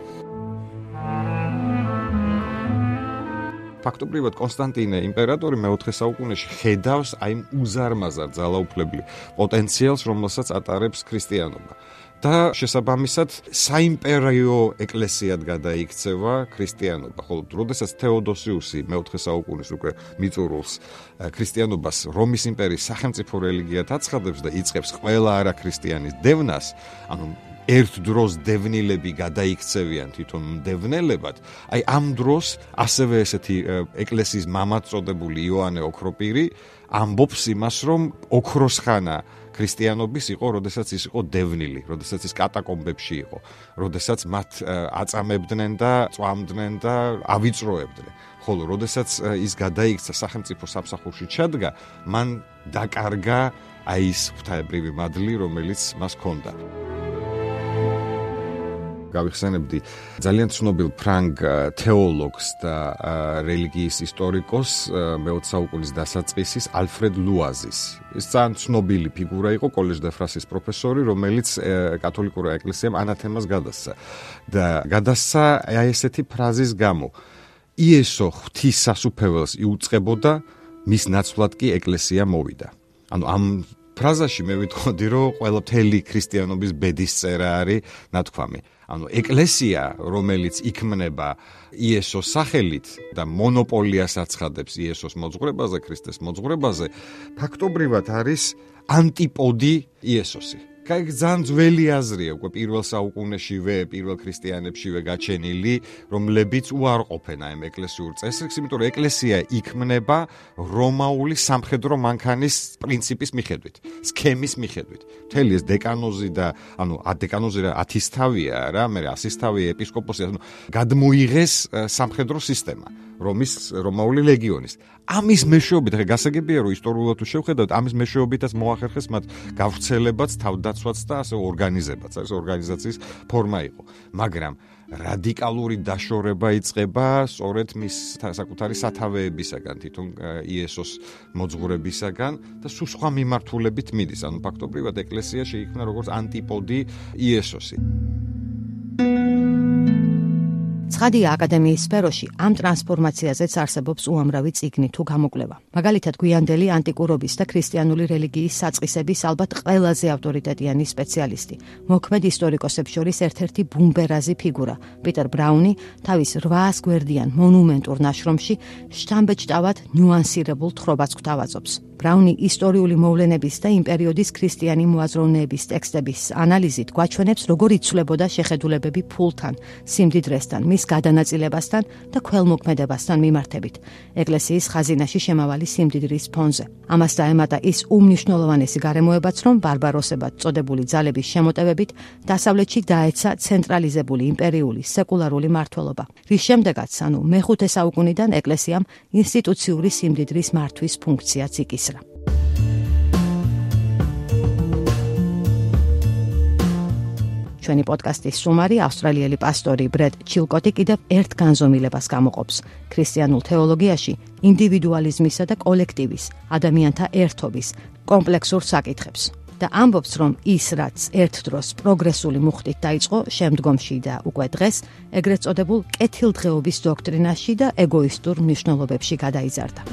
ფაქტობრივად კონსტანტინე იმპერატორი მეოთხე საუკუნეში ხედავს აი უზარმაზარ ძალაუფლებელ პოტენციალს, რომელსაც ატარებს ქრისტიანობა. და შესაბამისად საიმპერიო ეკლესიად გადაიქცევა ქრისტიანობა. ხოლო როდესაც თეოდოსიუსი მეოთხე საუკუნის უკვე მიწურულს ქრისტიანობას რომის იმპერიის სახელმწიფო რელიგიად აცხადებს და იწყებს ყველა არაქრისტიანის დევნას, ანუ ერთ დროს დევნილები გადაიქცევიან თვითონ მდევნელებად, აი ამ დროს ასევე ესეთი ეკლესიის მამად წოდებული იოანე ოქროპირი ამბობს იმას, რომ ოქროს ხანა ქრისტიანობის იყო, როდესაც ის იყო დევნილი, როდესაც ის კატაკომბებში იყო, როდესაც მათ აწამებდნენ და წვამდნენ და ავიწროებდნენ. ხოლო როდესაც ის გადაიქცა სახელმწიფო სამსახურში ჩადგა, მან დაკარგა აი ეს ღვთაებრივი მადლი, რომელიც მას ჰქონდა. გავიხსენებდი ძალიან ცნობილ ფრანგ თეოლოგს და რელიგიის ისტორიკოს მეოთხე საუკუნის დასაწყისის ალფრედ ლუაზის. ეს ძალიან ცნობილი ფიგურა იყო, კოლეჟ დე ფრანსის პროფესორი, რომელიც კათოლიკურ ეკლესიამ ანათემას გადასცა. და გადასცა აი ესეთი ფრაზის გამო: იესო ღვთის სასუფეველს იუწყებოდა, მის ნაცვლად კი ეკლესია მოვიდა. ანუ ამ ფრაზაში მე ვიტყოდი, რომ ყველა მთელი ქრისტიანობის ბედის წერა არის ნათქვამი. ანუ ეკლესია, რომელიც იქმნება იესოს სახელით და მონოპოლიას აცხადებს იესოს მოძღვრებაზე, ქრისტეს მოძღვრებაზე, ფაქტობრივად არის ანტიპოდი იესოსი. კაი ძალიან ძველი აზრია, უკვე პირველ საუკუნეშივე, პირველ ქრისტიანებშივე გაჩენილი, რომლებიც უარყოფენ აი ამ ეკლესიურ წესრიგს, იმიტომ რომ ეკლესია იქმნება რომაული სამხედრო მანქანის პრინციპის მიხედვით, სქემის მიხედვით. მთელი ეს დეკანოზი და ანუ დეკანოზი რა ათისთავია რა, მე ასისთავია ეპისკოპოსი, ანუ გადმოიღეს სამხედრო სისტემა, რომის რომაული ლეგიონის. ამის მეშვეობით, ხა გასაგებია რომ ისტორიულად თუ შევხედავთ, ამის მეშვეობითაც მოახერხეს მათ გავრცელებაც, თავდაცვაც და ასე ორგანიზებაც, ეს ორგანიზაციის ფორმა იყო. მაგრამ რადიკალური დაშორება იწყება სწორედ მის საკუთარი სათავეებისაგან, თვითონ იესოს მოძღვრებისაგან და სულ სხვა მიმართულებით მიდის. ანუ ფაქტობრივად ეკლესია შეიქმნა როგორც ანტიპოდი იესოსი. ცხადია, აკადემიის სფეროში ამ ტრანსფორმაციაზეც არსებობს უამრავი წიგნი თუ გამოკვლევა. მაგალითად, გვიანდელი ანტიკურობის და ქრისტიანული რელიგიის საწყისების ალბათ ყველაზე ავტორიტეტიანი სპეციალისტი, მოქმედ ისტორიკოსებს შორის ერთ-ერთი ბუმბერაზი ფიგურა, პიტერ ბრაუნი თავის რვაას გვერდიან მონუმენტურ ნაშრომში შთამბეჭდავად ნიუანსირებულ თხრობას გვთავაზობს. ბრაუნი ისტორიული მოვლენების და იმ პერიოდის ქრისტიანი მოაზროვნეების ტექსტების ანალიზით გვაჩვენებს, როგორ იცვლებოდა შეხედულებები ფულთან, სიმდიდრესთან, მის გადანაწილებასთან და ქველმოქმედებასთან მიმართებით, ეკლესიის ხაზინაში შემავალი სიმდიდრის ფონზე. ამას დაემატა ის უმნიშვნელოვანესი გარემოებაც, რომ ბარბაროსებად წოდებული ძალების შემოტევებით დასავლეთში დაეცა ცენტრალიზებული იმპერიული სეკულარული მმართველობა, რის შემდეგაც, ანუ მეხუთე საუკუნიდან ეკლესიამ ინსტიტუციური სიმდიდრის მართვის ფუნქციაც იკისრა. ჩვენი პოდკასტის სტუმარი, ავსტრალიელი პასტორი ბრედ ჩილკოტი კიდევ ერთ განზომილებას გამოყოფს. ქრისტიანულ თეოლოგიაში ინდივიდუალიზმისა და კოლექტივის, ადამიანთა ერთობის, კომპლექსურ საკითხებს. და ამბობს, რომ ის, რაც ერთ დროს პროგრესული მუხტით დაიწყო, შემდგომში და უკვე დღეს, ეგრეთ წოდებულ კეთილდღეობის დოქტრინაში და ეგოისტურ მნიშვნელობებში გადაიზარდა.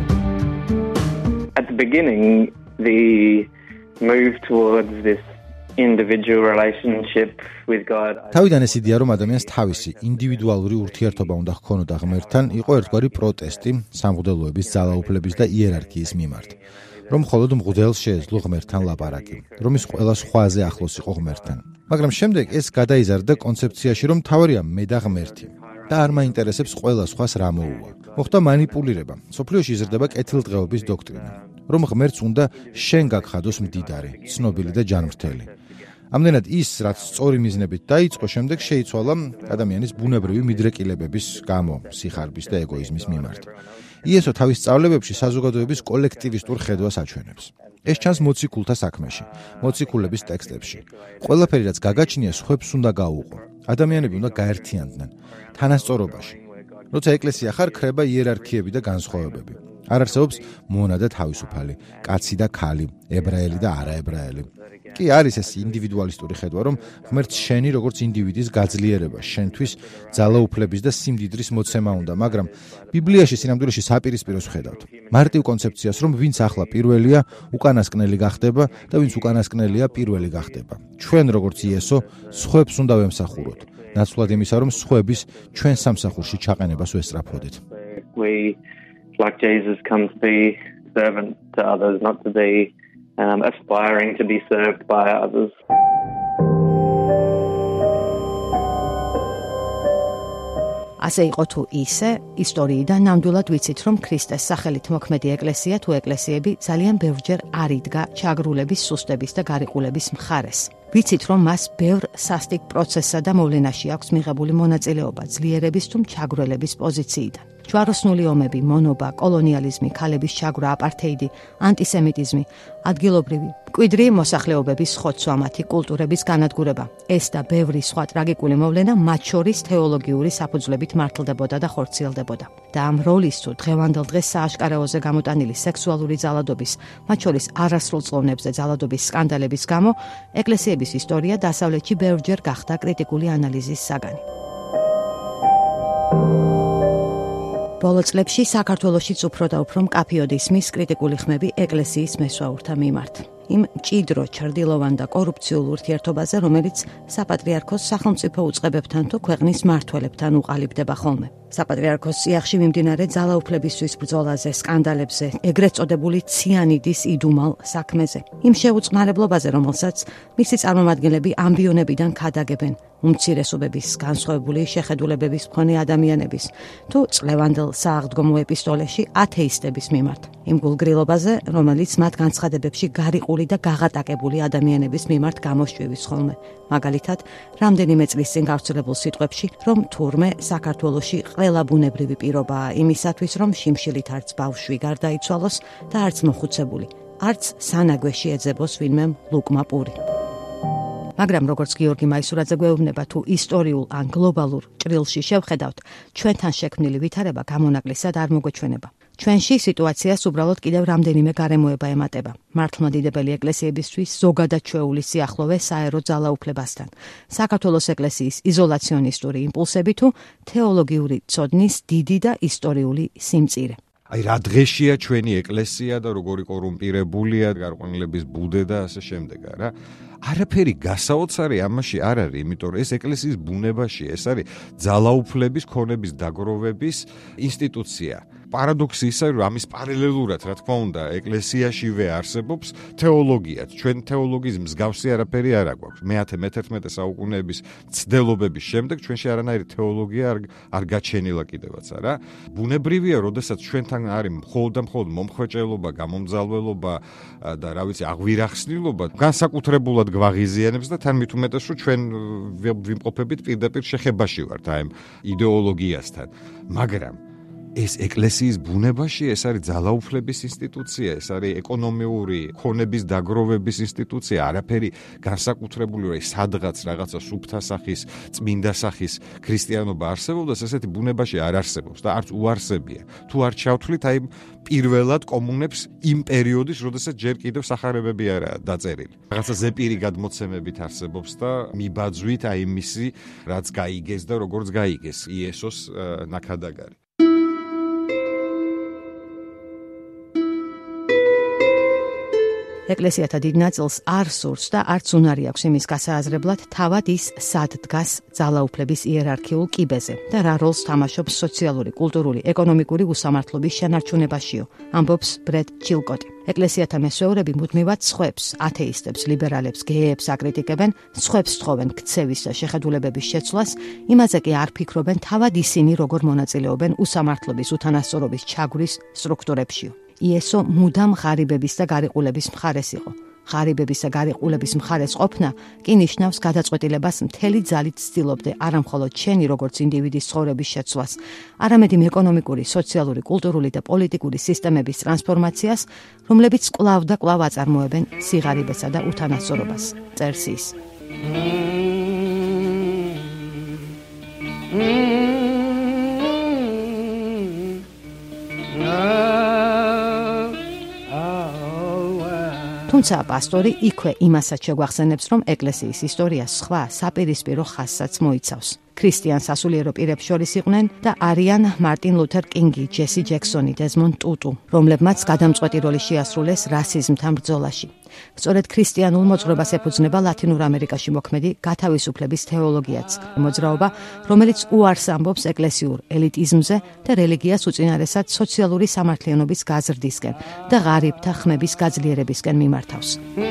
At the beginning, the move towards this individual relationship with God. თავიდან ეს იდეა, რომ ადამიანს თავისი ინდივიდუალური ურთიერთობა უნდა ჰქონოდა ღმერთთან, იყო ერთგვარი პროტესტი სამღვდელოების, ძალაუფლების და იერარქიის მიმართ. რომ მხოლოდ მღვდელს შეეძლო ღმერთთან ლაპარაკი, რომ ის ყველა სხვაზე ახლოს იყო ღმერთთან. მაგრამ შემდეგ ეს გადაიზარდა კონცეფციაში, რომ თავარია მე და ღმერთი და არ მაინტერესებს ყველა სხვას რა მოუვა. მოხდა манипулირება. სოფლიოში იზრდება კეთილდღეობის დოქტრინა, რომ ღმერთს უნდა შენ გაგხადოს მდიდარი, ცნობილი და ჯანმრთელი. ამდენად ის, რაც სწორი მიზნებით დაიწყო, შემდეგ შეიცვალა ადამიანის ბუნებრივი მიდრეკილებების გამო, სიხარბის და ეგოიზმის მიმართ. იესო თავის სწავლებებში საზოგადოების კოლექტივისტურ ხედვას აჩვენებს. ეს ჩანს მოციქულთა საქმეში, მოციქულების ტექსტებში. ყველაფერი, რაც გაგაჩნია, სხვებს უნდა გაუყო. ადამიანები უნდა გაერთიანდნენ თანასწორობაში. როცა ეკლესია ხარ, ქრება იერარქიები და განსხვავებები. არ არსებობს მონა და თავისუფალი, კაცი და ქალი, ებრაელი და არაებრაელი. კი არის ეს ინდივიდუალისტური ხედვა, რომ ღმერთს შენი როგორც ინდივიდის გაძლიერება, შენთვის ძალაუფლების და სიმდიდრის მოცემა უნდა, მაგრამ ბიბლიაში სინამდვილეში საპირისპიროს ვხედავთ. მარტივ კონცეფციას, რომ ვინც ახლა პირველია, უკანასკნელი გახდება და ვინც უკანასკნელია, პირველი გახდება. ჩვენ როგორც იესო, სხვებს უნდა ვემსახუროთ. ნაცვლად იმისა, რომ სხვების ჩვენ სამსახურში ჩაყენებას ვესწრაფოდეთ. We, like Jesus, come to be servant to others, not to be um, aspiring to be served by others. ასე იყო თუ ისე, ისტორიიდან ნამდვილად ვიცით, რომ ქრისტეს სახელით მოქმედი ეკლესია თუ ეკლესიები ძალიან ბევრჯერ არ იდგა ჩაგრულების, სუსტების და გარიყულების მხარეს. ვიცით, რომ მას ბევრ სასტიკ პროცესსა და მოვლენაში აქვს მიღებული მონაწილეობა ძლიერების თუ ჩაგვრელების პოზიციიდან. ჯვაროსნული ომები, მონობა, კოლონიალიზმი, ქალების ჩაგვრა, აპართეიდი, ანტისემიტიზმი, ადგილობრივი, მკვიდრი მოსახლეობების ხოცვა, მათი კულტურების განადგურება. ეს და ბევრი სხვა ტრაგიკული მოვლენა მათ შორის თეოლოგიური საფუძვლებით მართლდებოდა და ხორციელდებოდა. და ამ როლის თუ დღევანდელ დღეს სააშკარაოზე გამოტანილი სექსუალური ძალადობის, მათ შორის არასრულწლოვნებზე ძალადობის სკანდალების გამო, ეკლესიების ისტორია დასავლეთში ბევრჯერ გახდა კრიტიკული ანალიზის საგანი. ბოლო წლებში საქართველოშიც უფრო და უფრო მკაფიოდ ისმის კრიტიკული ხმები ეკლესიის მესვაურთა მიმართ. იმ ჭიდრო, ჩრდილოვან და კორუფციულ ურთიერთობაზე, რომელიც საპატრიარქოს სახელმწიფო უწყებებთან თუ ქვეყნის მმართველებთან უყალიბდება ხოლმე. საპატრიარქოს წიაღში მიმდინარე ძალაუფლებისთვის ბრძოლაზე, სკანდალებზე, ეგრეთ წოდებული ციანიდის იდუმალ საქმეზე. იმ შეუწყნარებლობაზე, რომელსაც მისი წარმომადგენლები ამბიონებიდან ქადაგებენ. უმცირესობების, განსხვავებული შეხედულებების მქონე ადამიანების თუ წლევანდელ სააღდგომო ეპისტოლეში ათეისტების მიმართ. იმ გულგრილობაზე, რომელიც მათ განცხადებებში გარიყული და გაღატაკებული ადამიანების მიმართ გამოშვივის ხოლმე. მაგალითად, რამდენიმე წლის წინ გავრცელებულ სიტყვებში, რომ თურმე საქართველოში ყველა ბუნებრივი პირობაა იმისათვის, რომ შიმშილით არც ბავშვი გარდაიცვალოს და არც მოხუცებული, არც სანაგვეში ეძებოს ვინმე ლუკმა პური. მაგრამ როგორც გიორგი მაისურაძე გვეუბნება, თუ ისტორიულ ან გლობალურ ჭრილში შევხედავთ, ჩვენთან შექმნილი ვითარება გამონაკლისად არ მოგვეჩვენება. ჩვენში სიტუაციას უბრალოდ კიდევ რამდენიმე გარემოება ემატება. მართლმადიდებელი ეკლესიებისთვის ზოგადად ჩვეული სიახლოვე საერო ძალაუფლებასთან, საქართველოს ეკლესიის იზოლაციონისტური იმპულსები თუ თეოლოგიური ცოდნის დიდი და ისტორიული სიმწირე. აი რა დღეშია ჩვენი ეკლესია და როგორი კორუმპირებულია, გარყვნილების ბუდე და ასე შემდეგ, რა. არაფერი გასაოცარი ამაში არ არის, იმიტომ რომ ეს ეკლესიის ბუნებაში, ეს არის ძალაუფლების, ქონების დაგროვების ინსტიტუცია. პარადოქსი ის არის, რომ ამის პარალელურად, რა თქმა უნდა, ეკლესიაშივე არსებობს თეოლოგიაც. ჩვენ თეოლოგიის მსგავსი არაფერი არ აქვს. მეათე მეთერთმეტე საუკუნეების ცდელობების შემდეგ ჩვენში არანაირი თეოლოგია არ არ გაჩენილა კიდევაც, რა. ბუნებრივია, როდესაც ჩვენთან არის მხოლოდ და მხოლოდ მომხვეჭელობა, გამომძალველობა და რა ვიცი, აღვირახსნილობა, განსაკუთრებულად გვაღიზიანებს და თან მით უმეტეს, რომ ჩვენ ვიმყოფებით პირდაპირ შეხებაში ვართ აი ამ იდეოლოგიასთან. მაგრამ ეს ეკლესიის ბუნებაში ეს არის ძალაუფლების ინსტიტუცია, ეს არის ეკონომიური ქონების დაგროვების ინსტიტუცია, არაფერი განსაკუთრებული რომ სადღაც რაღაცა სუფთა სახის, წმინდა სახის ქრისტიანობა არსებობს, ესეთი ბუნებაში არ არსებობს და არც უარსებია. თუ არ ჩავთვლით აი პირველად კომუნებს იმ პერიოდის, როდესაც ჯერ კიდევ სახარებები არაა დაწერილი. რაღაცა ზეპირი გადმოცემებით არსებობს და მიბაძვით აი მისი რაც გაიგეს და როგორც გაიგეს იესოს ნაქადაგარი. ეკლესიათა დიდ ნაწილს არ სურს და არც უნარი აქვს იმის გასააზრებლად, თავად ის სად დგას ძალაუფლების იერარქიულ კიბეზე და რა როლს თამაშობს სოციალური, კულტურული, ეკონომიკური უსამართლობის შენარჩუნებაშიო, ამბობს ბრედ ჩილკოტი. ეკლესიათა მესვეურები მუდმივად სხვებს, ათეისტებს, ლიბერალებს, გეებს აკრიტიკებენ, სხვებს თხოვენ ქცევის და შეხედულებების შეცვლას, იმაზე კი არ ფიქრობენ თავად ისინი როგორ მონაწილეობენ უსამართლობის, უთანასწორობის ჩაგვრის სტრუქტურებშიო. იესო მუდამ ღარიბების და გარიყულების მხარეს იყო. ღარიბების და გარიყულების მხარეს ყოფნა კი ნიშნავს გადაწყვეტილებას მთელი ძალით ცდილობდე არა მხოლოდ შენი როგორც ინდივიდის ცხოვრების შეცვლას, არამედ იმ ეკონომიკური, სოციალური, კულტურული და პოლიტიკური სისტემების ტრანსფორმაციას, რომლებიც კვლავ და კვლავ აწარმოებენ სიღარიბესა და უთანასწორობას. წერს ის. თუმცა პასტორი იქვე იმასაც შეგვახსენებს, რომ ეკლესიის ისტორია სხვა საპირისპირო ხაზსაც მოიცავს. ქრისტიან სასულიერო პირებს შორის იყვნენ და არიან მარტინ ლუთერ კინგი, ჯესი ჯექსონი, დეზმონდ ტუტუ, რომლებმაც გადამწყვეტი როლი შეასრულეს რასიზმთან ბრძოლაში. სწორედ ქრისტიანულ მოძღვრებას ეფუძნება ლათინურ ამერიკაში მოქმედი გათავისუფლების თეოლოგიაც, მოძრაობა, რომელიც უარს ამბობს ეკლესიურ ელიტიზმზე და რელიგიას უწინარესად სოციალური სამართლიანობის გაზრდისკენ და ღარიბთა ხმების გაძლიერებისკენ მიმართავს.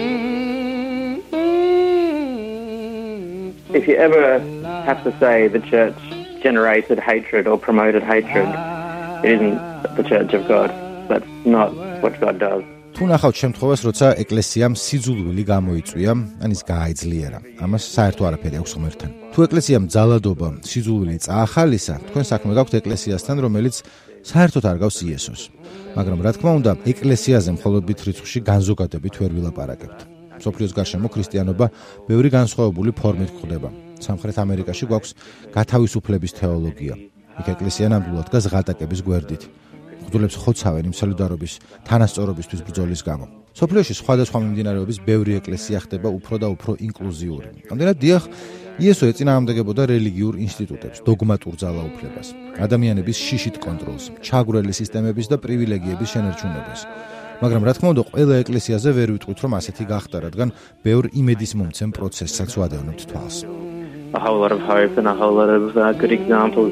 If you ever have to say the church generated hatred or promoted hatred, it isn't the church of God. That's not what God does. თუ ნახავთ შემთხვევას, როცა ეკლესიამ სიძულვილი გამოიწვია, ან ის გააიძლიერა. ამას საერთო არაფერი აქვს ღმერთთან. თუ ეკლესიამ ძალადობა, სიძულვილი წაახალისა, თქვენ საქმე გაქვთ ეკლესიასთან, რომელიც საერთოდ არ გავს იესოს. მაგრამ რა თქმა უნდა, ეკლესიაზე მხოლოდ ბით რიცხვში განზოგადებით ვერ ვილაპარაკებთ. სოფლიოს გარშემო ქრისტიანობა ბევრი განსხვავებული ფორმით გვხვდება. სამხრეთ ამერიკაში გვაქვს გათავისუფლების თეოლოგია. იქ ეკლესია ნამდვილად დგას ღატაკების გვერდით. მღვდლებს ხოცავენ იმ სოლიდარობის, თანასწორობისთვის ბრძოლის გამო. სოფლიოში სხვადასხვა მიმდინარეობის ბევრი ეკლესია ხდება უფრო და უფრო ინკლუზიური. ამდენად დიახ, იესო ეწინააღმდეგებოდა რელიგიურ ინსტიტუტებს, დოგმატურ ძალაუფლებას, ადამიანების შიშით კონტროლს, ჩაგვრელი სისტემების და პრივილეგიების შენარჩუნებას. მაგრამ რა თქმა უნდა, ყველა ეკლესიაზე ვერ ვიტყვით, რომ ასეთი გახდა, რადგან ბევრ იმედის მომცემ პროცესსაც ვადევნებთ თვალს. A whole lot of hope and a whole lot of uh, good examples.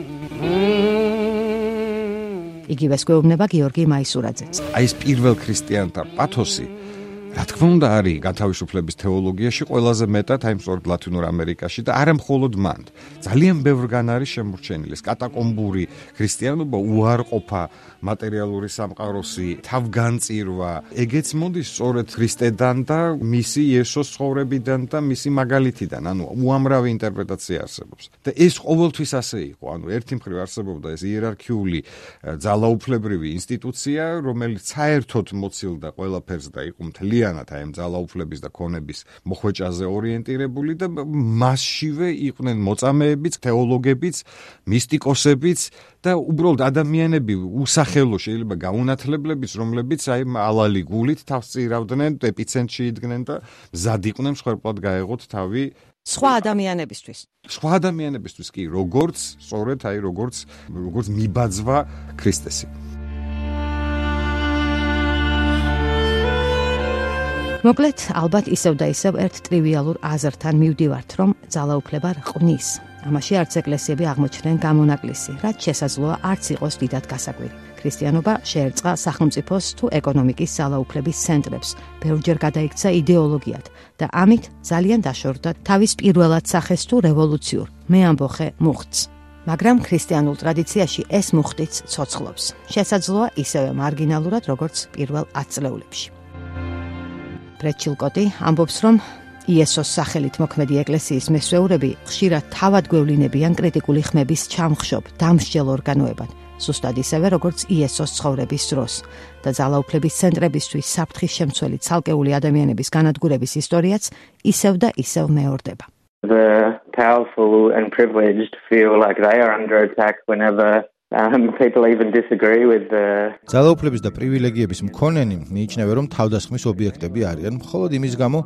იგივეს გვეუბნება გიორგი მაისურაძეც. აი ეს პირველ ქრისტიანთა პათოსი, რა თქმა უნდა, არის გათავისუფლების თეოლოგიაში ყველაზე მეტად აი სწორედ ლათინურ ამერიკაში და არა მხოლოდ მან. ძალიან ბევრგან არის შემორჩენილი კატაკომბური ქრისტიანობა, უარყოფა მატერიალური სამყაროსი, თავგანწირვა. ეგეც მოდის სწორედ ქრისტედან და მისი იესოს ცხოვრებიდან და მისი მაგალითიდან, ანუ უამრავი ინტერპრეტაცია არსებობს. და ეს ყოველთვის ასე იყო, ანუ ერთი მხრივ არსებობდა ეს იერარქიული ძალაუფლებრივი ინსტიტუცია, რომელიც საერთოდ მოცილდა ყველაფერს და იყო მთლიანად აი ამ ძალაუფლების და ქონების მოხვეჭაზე ორიენტირებული და მასშივე იყვნენ მოწამეებიც, თეოლოგებიც, მისტიკოსებიც და უბრალოდ ადამიანები უსახელო შეიძლება გაუნათლებლებიც, რომლებიც აი ალალი გულით თავს წირავდნენ, ეპიცენტრში იდგნენ და მზად იყვნენ მსხვერპლად გაეღოთ თავი სხვა ადამიანებისთვის. სხვა ადამიანებისთვის კი, როგორც სწორედ აი როგორც როგორც მიბაძვა ქრისტესი. მოკლედ, ალბათ ისევ და ისევ ერთ ტრივიალურ აზრთან მივდივართ, რომ ძალაუფლება რყმის. ამაში არც ეკლესიები აღმოჩნდნენ გამონაკლისი, რაც შესაძლოა არც იყოს დიდად გასაკვირი. ქრისტიანობა შეერწყა სახელმწიფოს თუ ეკონომიკის ძალაუფლების ცენტრებს, ბევრჯერ გადაიქცა იდეოლოგიად და ამით ძალიან დაშორდა თავის პირველად სახეს თუ რევოლუციურ, მე ამბოხე მუხტს. მაგრამ ქრისტიანულ ტრადიციაში ეს მუხტიც ცოცხლობს. შესაძლოა ისევე მარგინალურად, როგორც პირველ ათ წლეულებში. ბრედ ჩილკოტი ამბობს, რომ იესოს სახელით მოქმედი ეკლესიის მესვეურები ხშირად თავად გვევლინებიან კრიტიკული ხმების ჩამხშობ, დამსჯელ ორგანოებად, ზუსტად ისევე, როგორც იესოს ცხოვრების დროს და ძალაუფლების ცენტრებისთვის საფრთხის შემცველი ცალკეული ადამიანების განადგურების ისტორიაც ისევ და ისევ მეორდება. The powerful and privileged feel like they are under attack whenever Um, people even disagree with the ძალაუფლების და პრივილეგიების მქონენი მიიჩნევენ, რომ თავდასხმის ობიექტები არიან, მხოლოდ იმის გამო,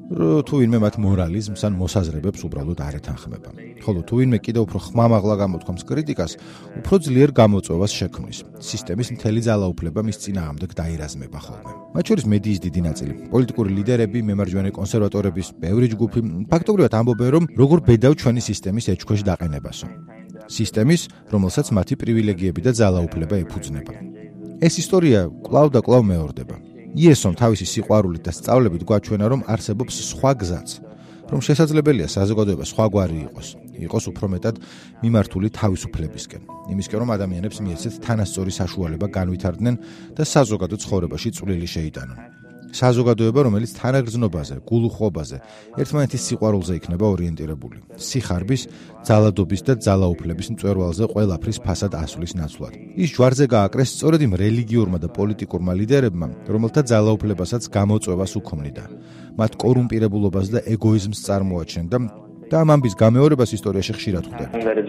თუ ვინმე მათ მორალიზმს ან მოსაზრებებს უბრალოდ არ ეთანხმება. ხოლო თუ ვინმე კიდევ უფრო ხმამაღლა გამოთქვამს კრიტიკას, უფრო ძლიერ გამოწვევას შექმნის. სისტემის მთელი ძალაუფლება მის წინააღმდეგ დაირაზმება ხოლმე. მათ შორის მედიის დიდი ნაწილი, პოლიტიკური ლიდერები, მემარჯვენე კონსერვატორების ბევრი ჯგუფი ფაქტობრივად ამბობენ, რომ როგორ ბედავ ჩვენი სისტემის ეჭქვეშ დაყენებასო. სისტემის, რომელსაც მათი პრივილეგიები და ძალაუფლება ეფუძნება. ეს ისტორია კვლავ და კვლავ მეორდება. იესომ თავისი სიყვარულით და სწავლებით გვაჩვენა, რომ არსებობს სხვა გზაც, რომ შესაძლებელია საზოგადოება სხვაგვარი იყოს, იყოს უფრო მეტად მიმართული თავისუფლებისკენ, იმისკენ, რომ ადამიანებს მიეცეთ თანასწორი საშუალება განვითარდნენ და საზოგადო ცხოვრებაში წვლილი შეიტანონ. საზოგადოება, რომელიც თანაგრძნობაზე, გულუხვობაზე, ერთმანეთის სიყვარულზე იქნება ორიენტირებული, სიხარბის, ძალადობის და ძალაუფლების მწვერვალზე ყველაფრის ფასად ასვლის ნაცვლად. ის ჯვარზე გააკრეს სწორედ იმ რელიგიურმა და პოლიტიკურმა ლიდერებმა, რომელთა ძალაუფლებასაც გამოწვევას უქმნიდა, მათ კორუმპირებულობას და ეგოიზმს წარმოაჩენდა და ამ ამბის გამეორებას ისტორიაში ხშირად ხვდებით.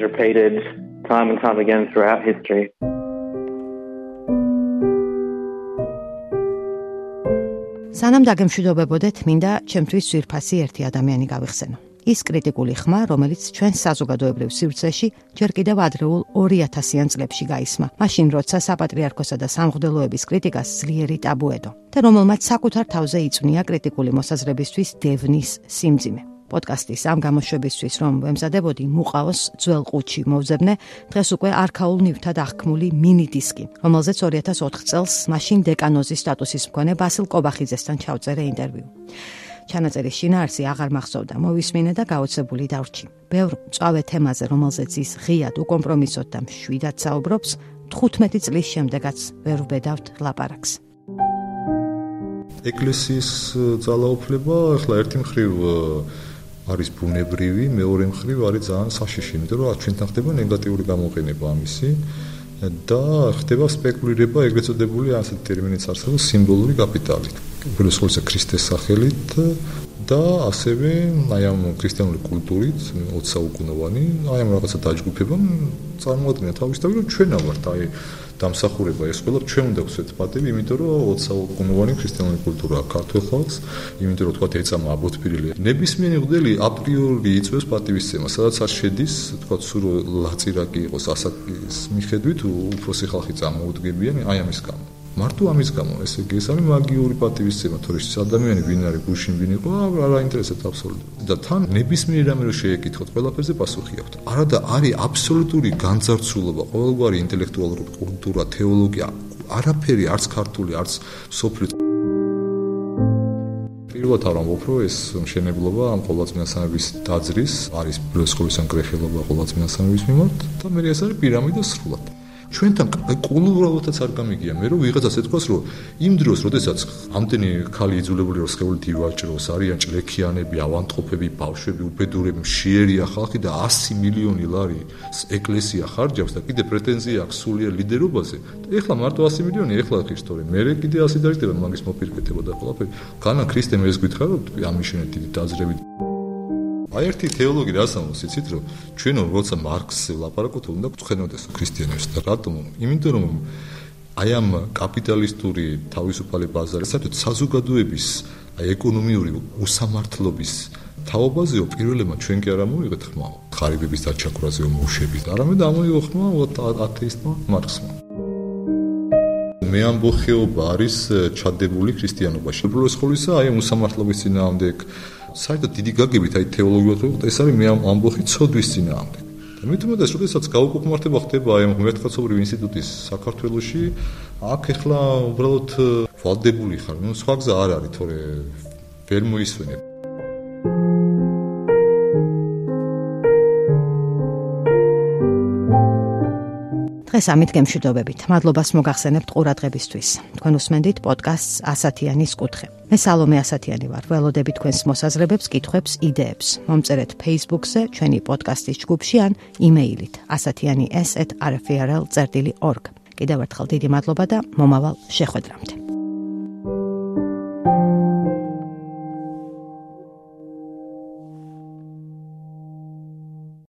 სანამ დაგემშვიდობებოდეთ, მინდა ჩემთვის ძვირფასი ერთი ადამიანი გავიხსენო. ის კრიტიკული ხმა, რომელიც ჩვენს საზოგადოებრივ სივრცეში ჯერ კიდევ ადრეულ ორი ათასიან წლებში გაისმა, მაშინ როცა საპატრიარქოსა და სამღვდელოების კრიტიკას ძლიერი ტაბუ ედო და რომელმაც საკუთარ თავზე იწვნია კრიტიკული მოსაზრებისთვის დევნის სიმძიმე. პოდკასტის ამ გამოშვებისთვის, რომ ვემზადებოდი, მუყაოს ძველ ყუთში მოვძებნე დღეს უკვე არქაულ ნივთად აღქმული მინი დისკი, რომელზეც ორი ათას ოთხ წელს მაშინ დეკანოზის სტატუსის მქონე ბასილ კობახიძესთან ჩავწერე ინტერვიუ. ჩანაწერის შინაარსი აღარ მახსოვდა, მოვისმინე და გაოცებული დავრჩი. ბევრ მწვავე თემაზე, რომელზეც ის ღიად, უკომპრომისოდ და მშვიდად საუბრობს, თხუთმეტი წლის შემდეგაც ვერ ვბედავთ ლაპარაკს. ეკლესიის ძალაუფლება ახლა ერთი მხრივ არის ბუნებრივი, მეორე მხრივ არის ძალიან საშიში, იმიტომ რომ ჩვენთან ხდება ნეგატიური გამოყენება ამისი და ხდება სპეკულირება ეგრეთ წოდებული ასეთი ტერმინიც არსებობს სიმბოლური კაპიტალით. უბრალოდ ხოლმე ქრისტეს სახელით და ასევე აი ამ ქრისტიანული კულტურით ოცი საუკუნოვანი, აი ამ რაღაცა დაჯგუფებამ წარმოადგენა თავის თავი, რომ ჩვენა ვართ აი დამსახურება ეს ყველა ჩვენ უნდა გვცეთ პატივი, იმიტომ რომ ოცი საუკუნოვანი ქრისტიანული კულტურა ქართულ ხალხს, იმიტომ რომ თქვა ეწამა აბოთფირილი. ნებისმიერი მღვდელი აპრიორი იწვევს პატივისცემას, სადაც არ შედის, თქვა სულ ლაწირაკი იყოს ასაკის მიხედვით, უფროსი ხალხი წარმოუდგებიან აი ამის გამო. მარტო ამის გამო, ესე იგი ეს არის მაგიური პატივისცემა, თორემ ადამიანი ვინ არის, გუშინ ვინ იყო, არ აინტერესებს აბსოლუტურად. და თან ნებისმიერი რამე რო შეეკითხოთ, ყველაფერზე პასუხი აქვს. არადა არის აბსოლუტური განძარცულობა, ყოველგვარი ინტელექტუალური კულტურა, თეოლოგია, არაფერი არც ქართული, არც სოფლიო. პირველად არ ამბობ, რომ ეს მშენებლობა ამ ყოვლადწმიდასამების დაძრის არის ბროსკოვისან კრეხილობა ყოვლადწმიდასამების მიმართ და მე ეს არის პირამიდა სრულად. ჩვენთან კულტურალათაც არ გამიგია მე რომ ვიღაცას ეთქვას რომ იმ დროს როდესაც ამდენი ქალი იძულებული რომ სხეულით ივაჭროს არიან ჭლექიანები, ავანტყოფები, ბავშვები, უბედურები, მშიერია ხალხი და ასი მილიონი ლარი ეკლესია ხარჯავს და კიდე პრეტენზია აქვს სულიერ ლიდერობაზე. ეხლა მარტო ასი მილიონი ეხლა ხისტორი. მე კიდე ასი დაიჭდება მაგის მოპირკეთება და ყველაფერი. განა ქრისტემ ეს გითხარო ამიშენეთ დიდი დაძრებით. აი ერთი თეოლოგი რას ამბობს, იცით რომ ჩვენ როცა მარქსზე ვლაპარაკობთ, უნდა გვწვენოდეს ქრისტიანებს და რატომ? იმიტომ რომ აი ამ კაპიტალისტური თავისუფალი ბაზარი საერთოდ საზოგადოების აი ეკონომიური უსამართლობის თაობაზეო პირველებმა ჩვენ კი არ ამოვიღეთ ხმა, ღარიბების დაჩაქვრაზეო მოუშვებით, არამედ ამოიღო ხმა ათეისტმა მარქსმა. მე ამბოხეობა არის ჩადებული ქრისტიანობაში. უბრალოდ ხოლისა აი ამ უსამართლობის წინააღმდეგ საერთოდ დიდი გაგებით აი თეოლოგიურად ვიყოთ, ეს არის მე ამ ამბოხი ცოდვის წინააღმდეგ. და მით უმეტეს, როდესაც გაუკუღმართება ხდება აი ამ ღმერთკაცობრივი ინსტიტუტის საქართველოში, აქ ეხლა უბრალოდ ვალდებული ხარ, ნუ სხვა გზა არ არის, თორე ვერ მოისვენებ. დღეს ამით გემშვიდობებით. მადლობას მოგახსენებთ ყურადღებისთვის. თქვენ უსმენდით პოდკასტს ასათიანის კუთხე. მე სალომე ასათიანი ვარ. ველოდებით თქვენს მოსაზრებებს, კითხვებს, იდეებს. მომწერეთ Facebook-ზე, ჩვენი პოდკასტის ჯგუფში ან იმეილით ასათიანი ეს ეტ არ ეფ არ ელ წერტილი ორგ. კიდევ ერთხელ დიდი მადლობა და მომავალ შეხვედრამდე.